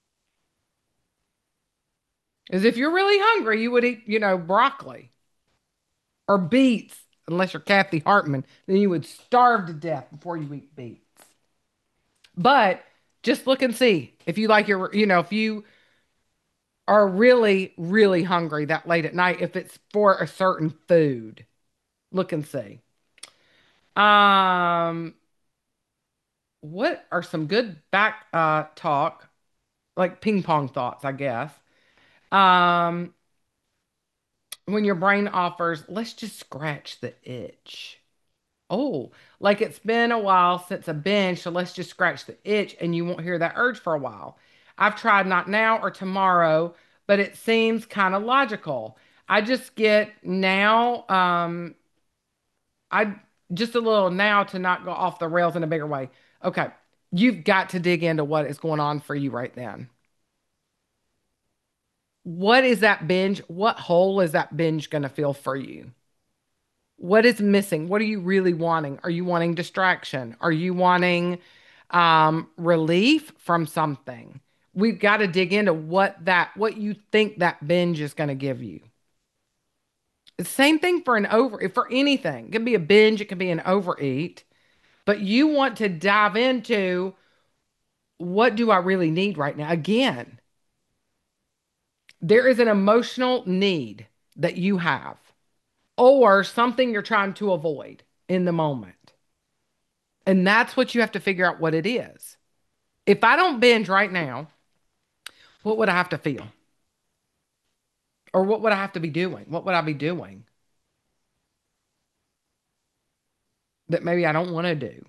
Because if you're really hungry, you would eat, you know, broccoli or beets, unless you're Kathy Hartman, then you would starve to death before you eat beets. But just look and see if you like your, you know, if you are really, really hungry that late at night, if it's for a certain food, look and see. Um, what are some good back uh talk, like ping pong thoughts, I guess. Um, when your brain offers, let's just scratch the itch. Oh, like it's been a while since a binge, so let's just scratch the itch and you won't hear that urge for a while. I've tried not now or tomorrow, but it seems kind of logical. I just get now, um, I just a little now to not go off the rails in a bigger way. Okay, you've got to dig into what is going on for you right then. What is that binge? What hole is that binge going to fill for you? What is missing? What are you really wanting? Are you wanting distraction? Are you wanting um, relief from something? We've got to dig into what that what you think that binge is going to give you. The same thing for an over for anything. It can be a binge, it can be an overeat, but you want to dive into what do I really need right now? Again, there is an emotional need that you have or something you're trying to avoid in the moment. And that's what you have to figure out what it is. If I don't binge right now, what would I have to feel? Or what would I have to be doing? What would I be doing that maybe I don't want to do?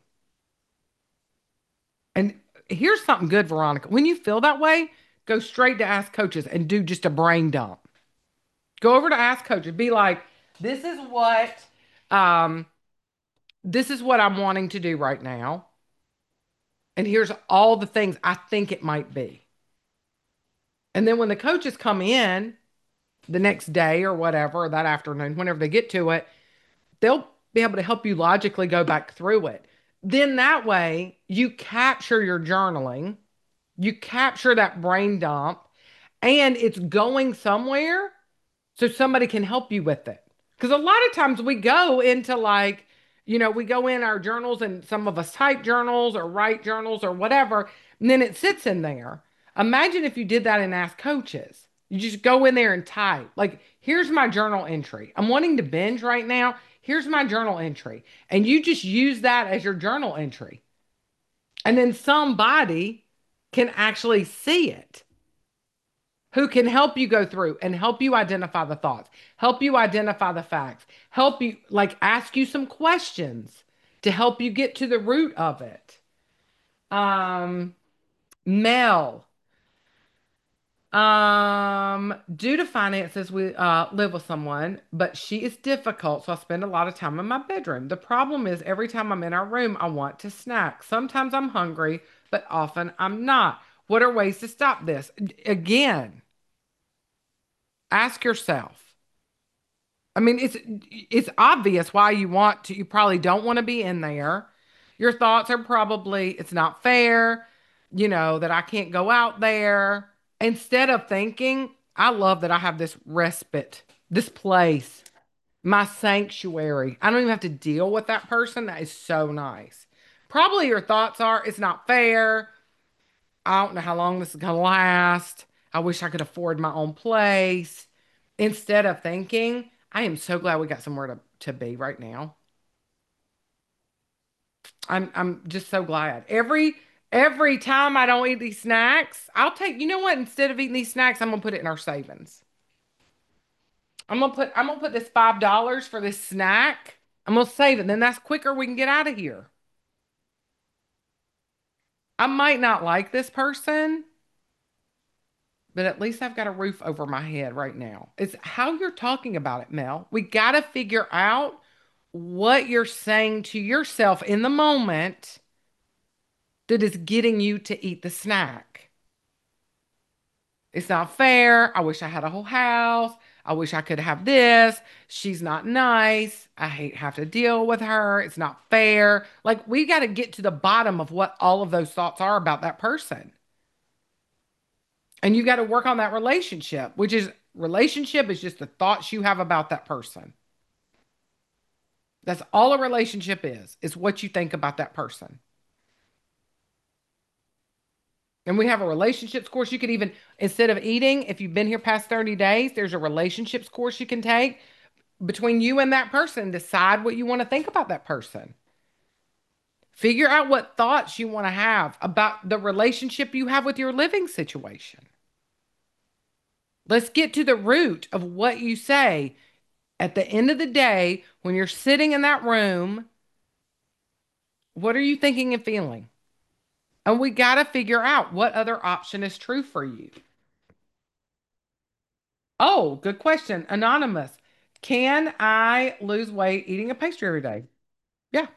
And here's something good, Veronica. When you feel that way, go straight to Ask Coaches and do just a brain dump. Go over to Ask Coaches. Be like, this is what um this is what I'm wanting to do right now. And here's all the things I think it might be. And then when the coaches come in the next day or whatever, or that afternoon, whenever they get to it, they'll be able to help you logically go back through it. Then that way you capture your journaling, you capture that brain dump, and it's going somewhere so somebody can help you with it. Because a lot of times we go into like, you know, we go in our journals and some of us type journals or write journals or whatever, and then it sits in there. Imagine if you did that and Ask Coaches. You just go in there and type, like, here's my journal entry. I'm wanting to binge right now. Here's my journal entry. And you just use that as your journal entry. And then somebody can actually see it who can help you go through and help you identify the thoughts, help you identify the facts, help you like ask you some questions to help you get to the root of it. Um, Mel, um, due to finances, we uh, live with someone, but she is difficult, so I spend a lot of time in my bedroom. The problem is every time I'm in our room, I want to snack. Sometimes I'm hungry, but often I'm not. What are ways to stop this? Again, ask yourself. I mean, it's it's obvious why you want to, you probably don't want to be in there. Your thoughts are probably, it's not fair. you know, that I can't go out there. Instead of thinking, I love that I have this respite, this place, my sanctuary. I don't even have to deal with that person. That is so nice. Probably your thoughts are, it's not fair. I don't know how long this is going to last. I wish I could afford my own place. Instead of thinking, I am so glad we got somewhere to, to be right now. I'm I'm just so glad. Every every time I don't eat these snacks, I'll take, you know what? Instead of eating these snacks, I'm gonna put it in our savings. I'm gonna put I'm gonna put this five dollars for this snack. I'm gonna save it. Then that's quicker. We can get out of here. I might not like this person, but at least I've got a roof over my head right now. It's how you're talking about it, Mel. We gotta figure out what you're saying to yourself in the moment that is getting you to eat the snack. It's not fair. I wish I had a whole house. I wish I could have this. She's not nice. I hate have to deal with her. It's not fair. Like we got to get to the bottom of what all of those thoughts are about that person. And you got to work on that relationship, which is relationship is just the thoughts you have about that person. That's all a relationship is, is what you think about that person. And we have a relationships course. You could even, instead of eating, if you've been here past thirty days, there's a relationships course you can take between you and that person. Decide what you want to think about that person. Figure out what thoughts you want to have about the relationship you have with your living situation. Let's get to the root of what you say. At the end of the day, when you're sitting in that room, what are you thinking and feeling? And we got to figure out what other option is true for you. Oh, good question. Anonymous. Can I lose weight eating a pastry every day? Yeah,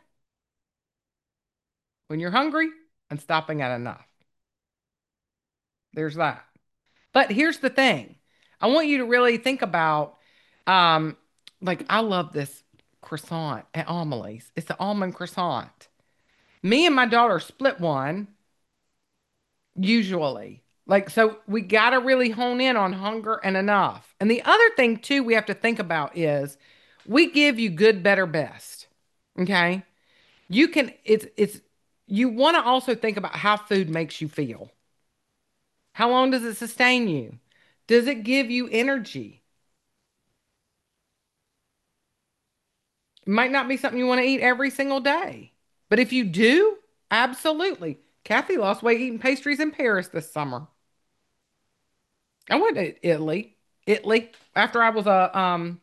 when you're hungry and stopping at enough. There's that. But here's the thing. I want you to really think about um like I love this croissant at Amelie's. It's the almond croissant. Me and my daughter split one usually. Like so we got to really hone in on hunger and enough. And the other thing too we have to think about is we give you good, better, best. Okay? You can it's it's you want to also think about how food makes you feel. How long does it sustain you? Does it give you energy? It might not be something you want to eat every single day. But if you do, absolutely. Kathy lost weight eating pastries in Paris this summer. I went to Italy. Italy. After I was a um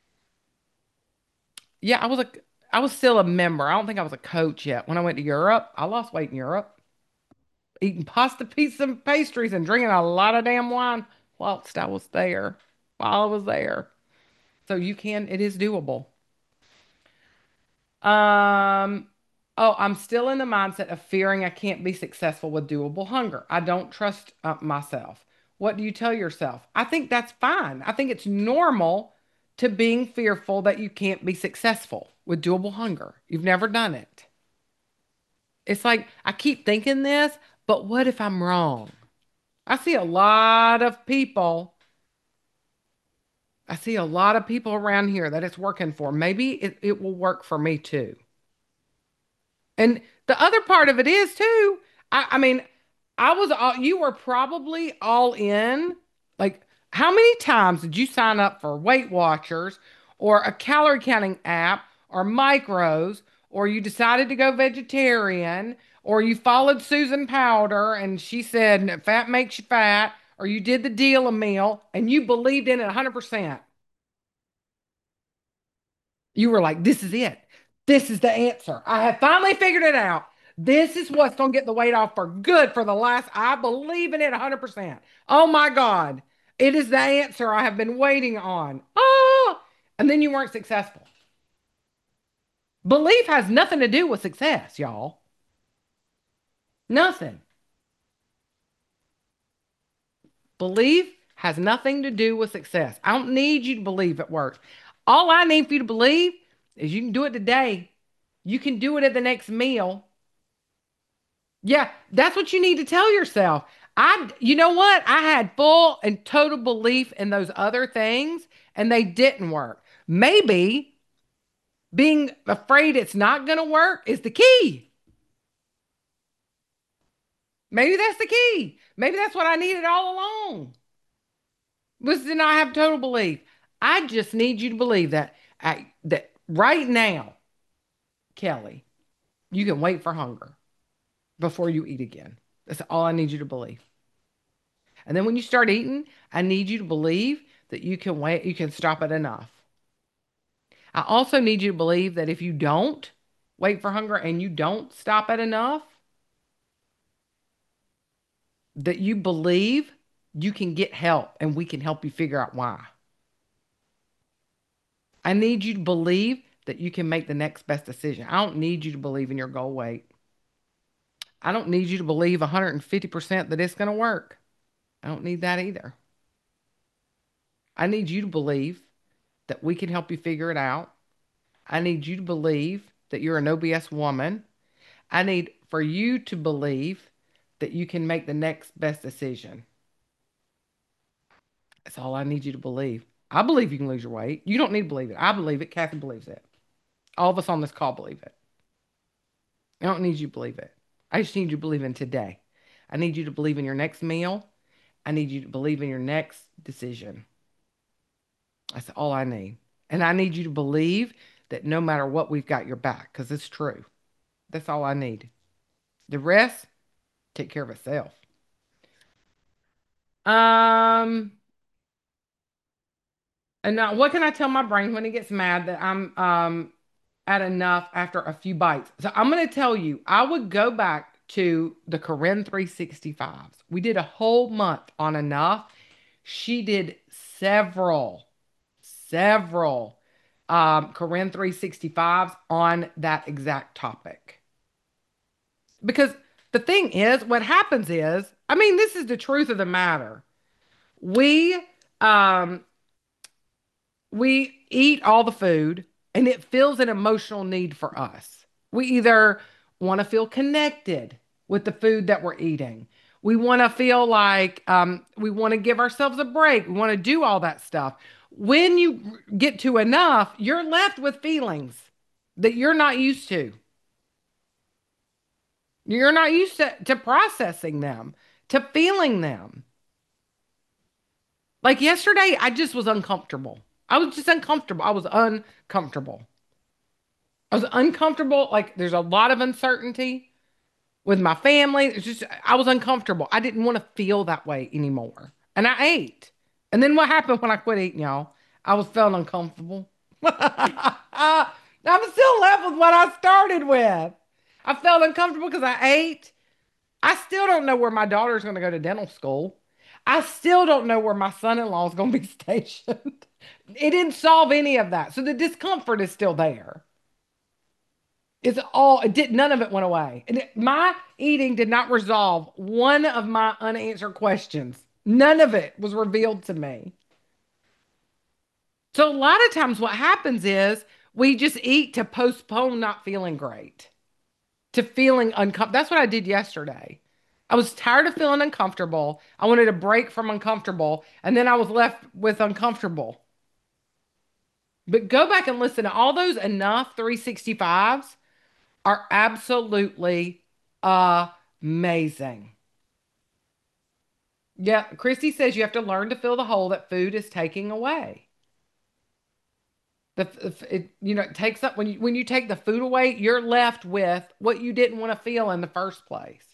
yeah, I was a I was still a member. I don't think I was a coach yet. When I went to Europe, I lost weight in Europe. Eating pasta, pizza, and pastries and drinking a lot of damn wine whilst I was there. While I was there. So you can, it is doable. Um, oh, I'm still in the mindset of fearing I can't be successful with doable hunger. I don't trust uh, myself. What do you tell yourself? I think that's fine. I think it's normal to being fearful that you can't be successful with doable hunger. You've never done it. It's like I keep thinking this, but what if I'm wrong? I see a lot of people. I see a lot of people around here that it's working for. Maybe it, it will work for me too. And the other part of it is too, I, I mean, I was all, you were probably all in. Like, how many times did you sign up for Weight Watchers or a calorie counting app or Micros, or you decided to go vegetarian, or you followed Susan Powder and she said fat makes you fat, or you did the deal a meal and you believed in it one hundred percent. You were like, this is it. This is the answer. I have finally figured it out. This is what's going to get the weight off for good for the last, I believe in it one hundred percent. Oh my God. It is the answer I have been waiting on. Oh, and then you weren't successful. Belief has nothing to do with success, y'all. Nothing. Belief has nothing to do with success. I don't need you to believe it works. All I need for you to believe is you can do it today. You can do it at the next meal. Yeah, that's what you need to tell yourself. I, you know what? I had full and total belief in those other things and they didn't work. Maybe being afraid it's not going to work is the key. Maybe that's the key. Maybe that's what I needed all along. Was to not have total belief. I just need you to believe that I, that right now, Kelly, you can wait for hunger before you eat again. That's all I need you to believe. And then when you start eating, I need you to believe that you can wait, you can stop it enough. I also need you to believe that if you don't wait for hunger and you don't stop it enough, that you believe you can get help and we can help you figure out why. I need you to believe that you can make the next best decision. I don't need you to believe in your goal weight. I don't need you to believe one hundred fifty percent that it's going to work. I don't need that either. I need you to believe that we can help you figure it out. I need you to believe that you're an O B S woman. I need for you to believe that you can make the next best decision. That's all I need you to believe. I believe you can lose your weight. You don't need to believe it. I believe it. Kathy believes it. All of us on this call believe it. I don't need you to believe it. I just need you to believe in today. I need you to believe in your next meal. I need you to believe in your next decision. That's all I need. And I need you to believe that no matter what, we've got your back because it's true. That's all I need. The rest, take care of itself. Um, and now what can I tell my brain when it gets mad that I'm um at enough after a few bites? So I'm gonna tell you, I would go back to the Corinne three sixty-fives. We did a whole month on enough. She did several, several um Corinne three sixty-fives on that exact topic. Because the thing is, what happens is, I mean, this is the truth of the matter. We um we eat all the food and it fills an emotional need for us. We either want to feel connected with the food that we're eating. We want to feel like um, we want to give ourselves a break. We want to do all that stuff. When you get to enough, you're left with feelings that you're not used to. You're not used to, to processing them, to feeling them. Like yesterday, I just was uncomfortable. I was just uncomfortable. I was uncomfortable. I was uncomfortable. Like there's a lot of uncertainty with my family. It's just, I was uncomfortable. I didn't want to feel that way anymore. And I ate. And then what happened when I quit eating, y'all? I was feeling uncomfortable. I'm still left with what I started with. I felt uncomfortable because I ate. I still don't know where my daughter's going to go to dental school. I still don't know where my son-in-law is going to be stationed. It didn't solve any of that. So the discomfort is still there. It's all, it did, none of it went away. And it, my eating did not resolve one of my unanswered questions. None of it was revealed to me. So a lot of times what happens is we just eat to postpone not feeling great, to feeling uncomfortable. That's what I did yesterday. I was tired of feeling uncomfortable. I wanted a break from uncomfortable, and then I was left with uncomfortable. But go back and listen to all those enough three sixty-fives are absolutely amazing. Yeah, Christy says you have to learn to fill the hole that food is taking away. The, the- it, you know, it takes up when you when you take the food away, you're left with what you didn't want to feel in the first place.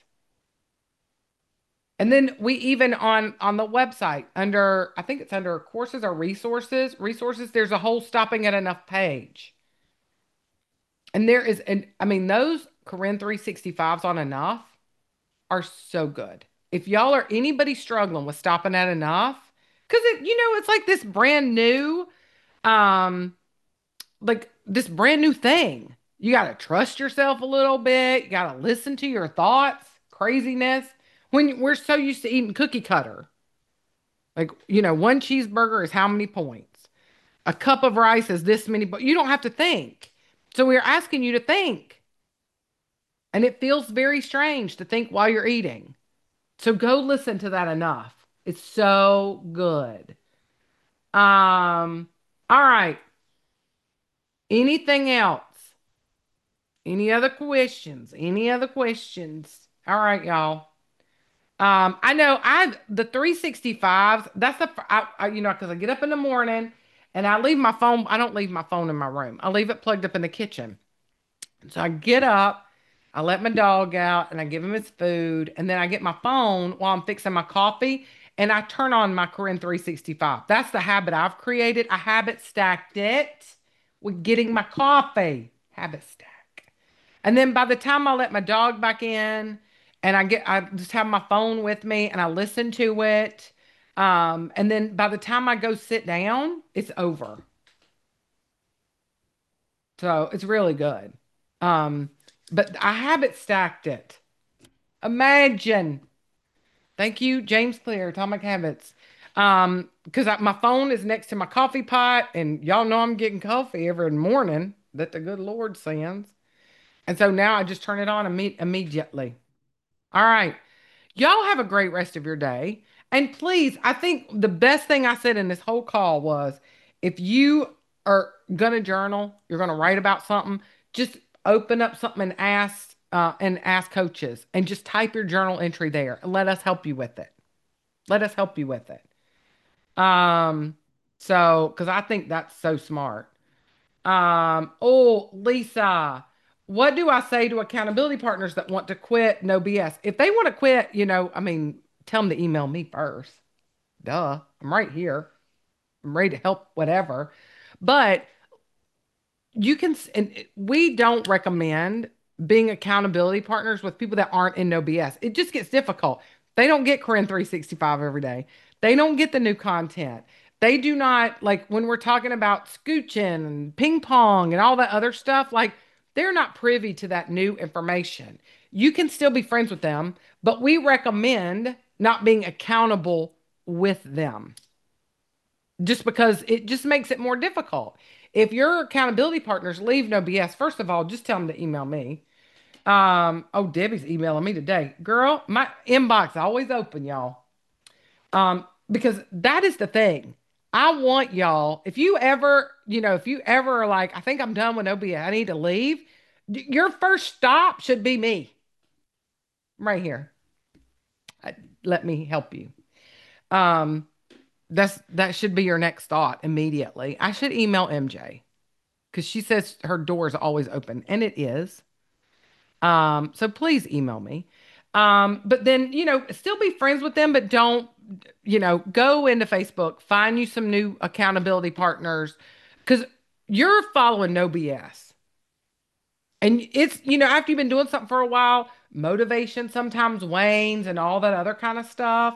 And then we even on on the website under I think it's under courses or resources, resources, there's a whole stopping at enough page. And there is and I mean those Corinne three sixty-fives on enough are so good. If y'all are anybody struggling with stopping at enough, because it, you know, it's like this brand new, um, like this brand new thing. You got to trust yourself a little bit. You got to listen to your thoughts, craziness. When we're so used to eating cookie cutter, like, you know, one cheeseburger is how many points? A cup of rice is this many, but you don't have to think. So we're asking you to think. And it feels very strange to think while you're eating. So go listen to that enough. It's so good. Um, all right. Anything else? Any other questions? Any other questions? All right, y'all. Um, I know I the three sixty-fives, that's the fir- I, I you know, because I get up in the morning and I leave my phone, I don't leave my phone in my room. I leave it plugged up in the kitchen. So I get up, I let my dog out and I give him his food, and then I get my phone while I'm fixing my coffee and I turn on my Corinne three sixty-five. That's the habit I've created. I habit stacked it with getting my coffee. Habit stack. And then by the time I let my dog back in and I get I just have my phone with me and I listen to it. Um, and then by the time I go sit down, it's over. So it's really good. Um, but I haven't stacked it. Imagine. Thank you, James Clear, Atomic Habits. Um, because my phone is next to my coffee pot, and y'all know I'm getting coffee every morning that the good Lord sends. And so now I just turn it on imme immediately. All right. Y'all have a great rest of your day. And please, I think the best thing I said in this whole call was if you are going to journal, you're going to write about something, just open up something and ask uh, and ask coaches and just type your journal entry there and let us help you with it. Let us help you with it. Um, so, because I think that's so smart. Um, oh, Lisa, what do I say to accountability partners that want to quit? No B S. If they want to quit, you know, I mean, tell them to email me first. Duh, I'm right here. I'm ready to help, whatever. But you can, and we don't recommend being accountability partners with people that aren't in no B S. It just gets difficult. They don't get Corinne three sixty-five every day. They don't get the new content. They do not, like when we're talking about scooching and ping pong and all that other stuff, like they're not privy to that new information. You can still be friends with them, but we recommend not being accountable with them just because it just makes it more difficult. If your accountability partners leave no B S, first of all, just tell them to email me. Um, oh, Debbie's emailing me today. Girl, my inbox is always open, y'all. Um, because that is the thing. I want y'all, if you ever, you know, if you ever are like, I think I'm done with no B S, I need to leave, y- your first stop should be me. I'm right here. I- Let me help you. Um, that's that should be your next thought immediately. I should email M J because she says her door is always open, and it is. Um, so please email me. Um, but then, you know, still be friends with them, but don't, you know, go into Facebook, find you some new accountability partners because you're following no B S. And it's, you know, after you've been doing something for a while, motivation sometimes wanes and all that other kind of stuff.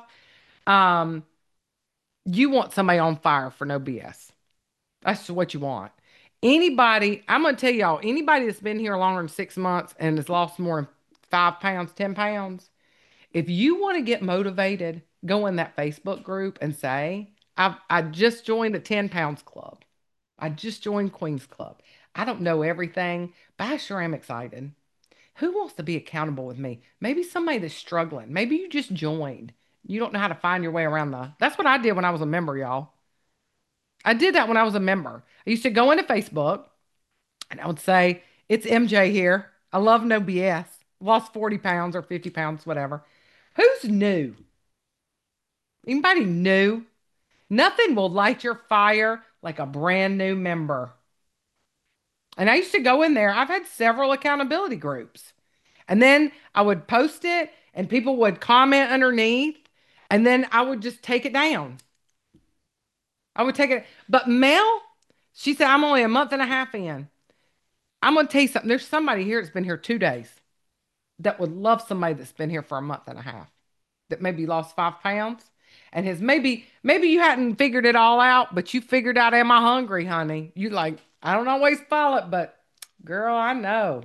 Um, you want somebody on fire for no B S. That's what you want. Anybody, I'm going to tell y'all, anybody that's been here longer than six months and has lost more than five pounds, ten pounds, if you want to get motivated, go in that Facebook group and say, I've, I just joined a ten pounds club. I just joined Queen's Club. I don't know everything, but I sure am excited. Who wants to be accountable with me? Maybe somebody that's struggling. Maybe you just joined. You don't know how to find your way around the. That's what I did when I was a member, y'all. I did that when I was a member. I used to go into Facebook and I would say, it's M J here. I love no B S. Lost forty pounds or fifty pounds, whatever. Who's new? Anybody new? Nothing will light your fire like a brand new member. And I used to go in there. I've had several accountability groups. And then I would post it and people would comment underneath. And then I would just take it down. I would take it. But Mel, she said, I'm only a month and a half in. I'm going to tell you something. There's somebody here that's been here two days that would love somebody that's been here for a month and a half that maybe lost five pounds and has maybe, maybe you hadn't figured it all out, but you figured out, am I hungry, honey? You like, I don't always follow it, but girl, I know.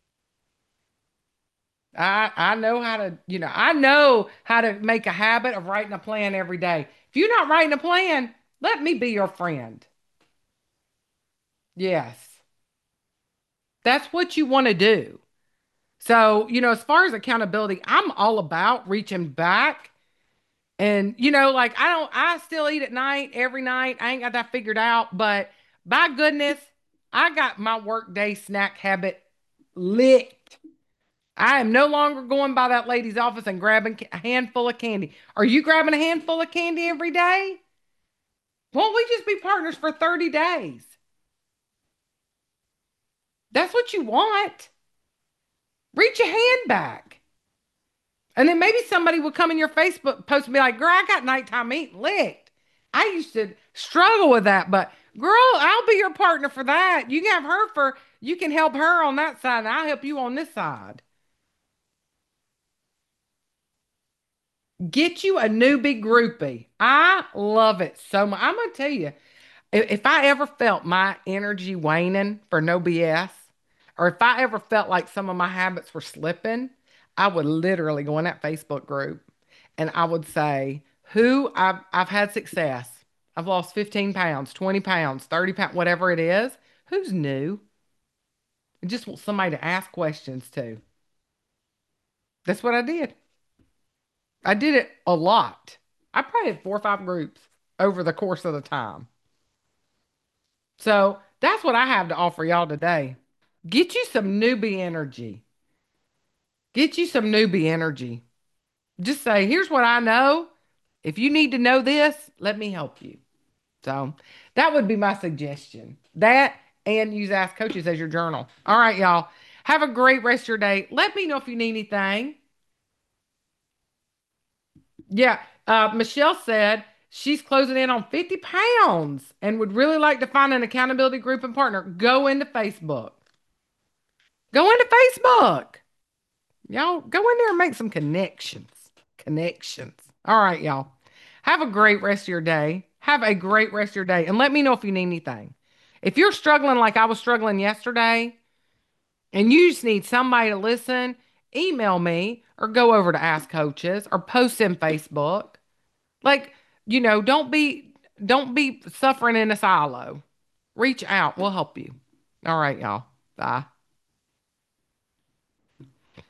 I, I know how to, you know, I know how to make a habit of writing a plan every day. If you're not writing a plan, let me be your friend. Yes. That's what you want to do. So, you know, as far as accountability, I'm all about reaching back. And, you know, like I don't, I still eat at night every night. I ain't got that figured out. But by goodness, I got my workday snack habit licked. I am no longer going by that lady's office and grabbing a handful of candy. Are you grabbing a handful of candy every day? Won't we just be partners for thirty days? That's what you want. Reach your hand back. And then maybe somebody would come in your Facebook post and be like, girl, I got nighttime eating licked. I used to struggle with that, but girl, I'll be your partner for that. You can have her for, you can help her on that side, and I'll help you on this side. Get you a new big groupie. I love it so much. I'm going to tell you, if, if I ever felt my energy waning for no B S, or if I ever felt like some of my habits were slipping, I would literally go in that Facebook group and I would say, who I've, I've had success. I've lost fifteen pounds, twenty pounds, thirty pounds, whatever it is. Who's new? I just want somebody to ask questions to. That's what I did. I did it a lot. I probably had four or five groups over the course of the time. So that's what I have to offer y'all today. Get you some newbie energy. Get you some newbie energy. Just say, here's what I know. If you need to know this, let me help you. So that would be my suggestion. That and use Ask Coaches as your journal. All right, y'all. Have a great rest of your day. Let me know if you need anything. Yeah. Uh, Michelle said she's closing in on fifty pounds and would really like to find an accountability group and partner. Go into Facebook. Go into Facebook. Y'all go in there and make some connections. Connections. All right, y'all. Have a great rest of your day. Have a great rest of your day. And let me know if you need anything. If you're struggling like I was struggling yesterday and you just need somebody to listen, email me or go over to Ask Coaches or post in Facebook. Like, you know, don't be don't be suffering in a silo. Reach out. We'll help you. All right, y'all. Bye.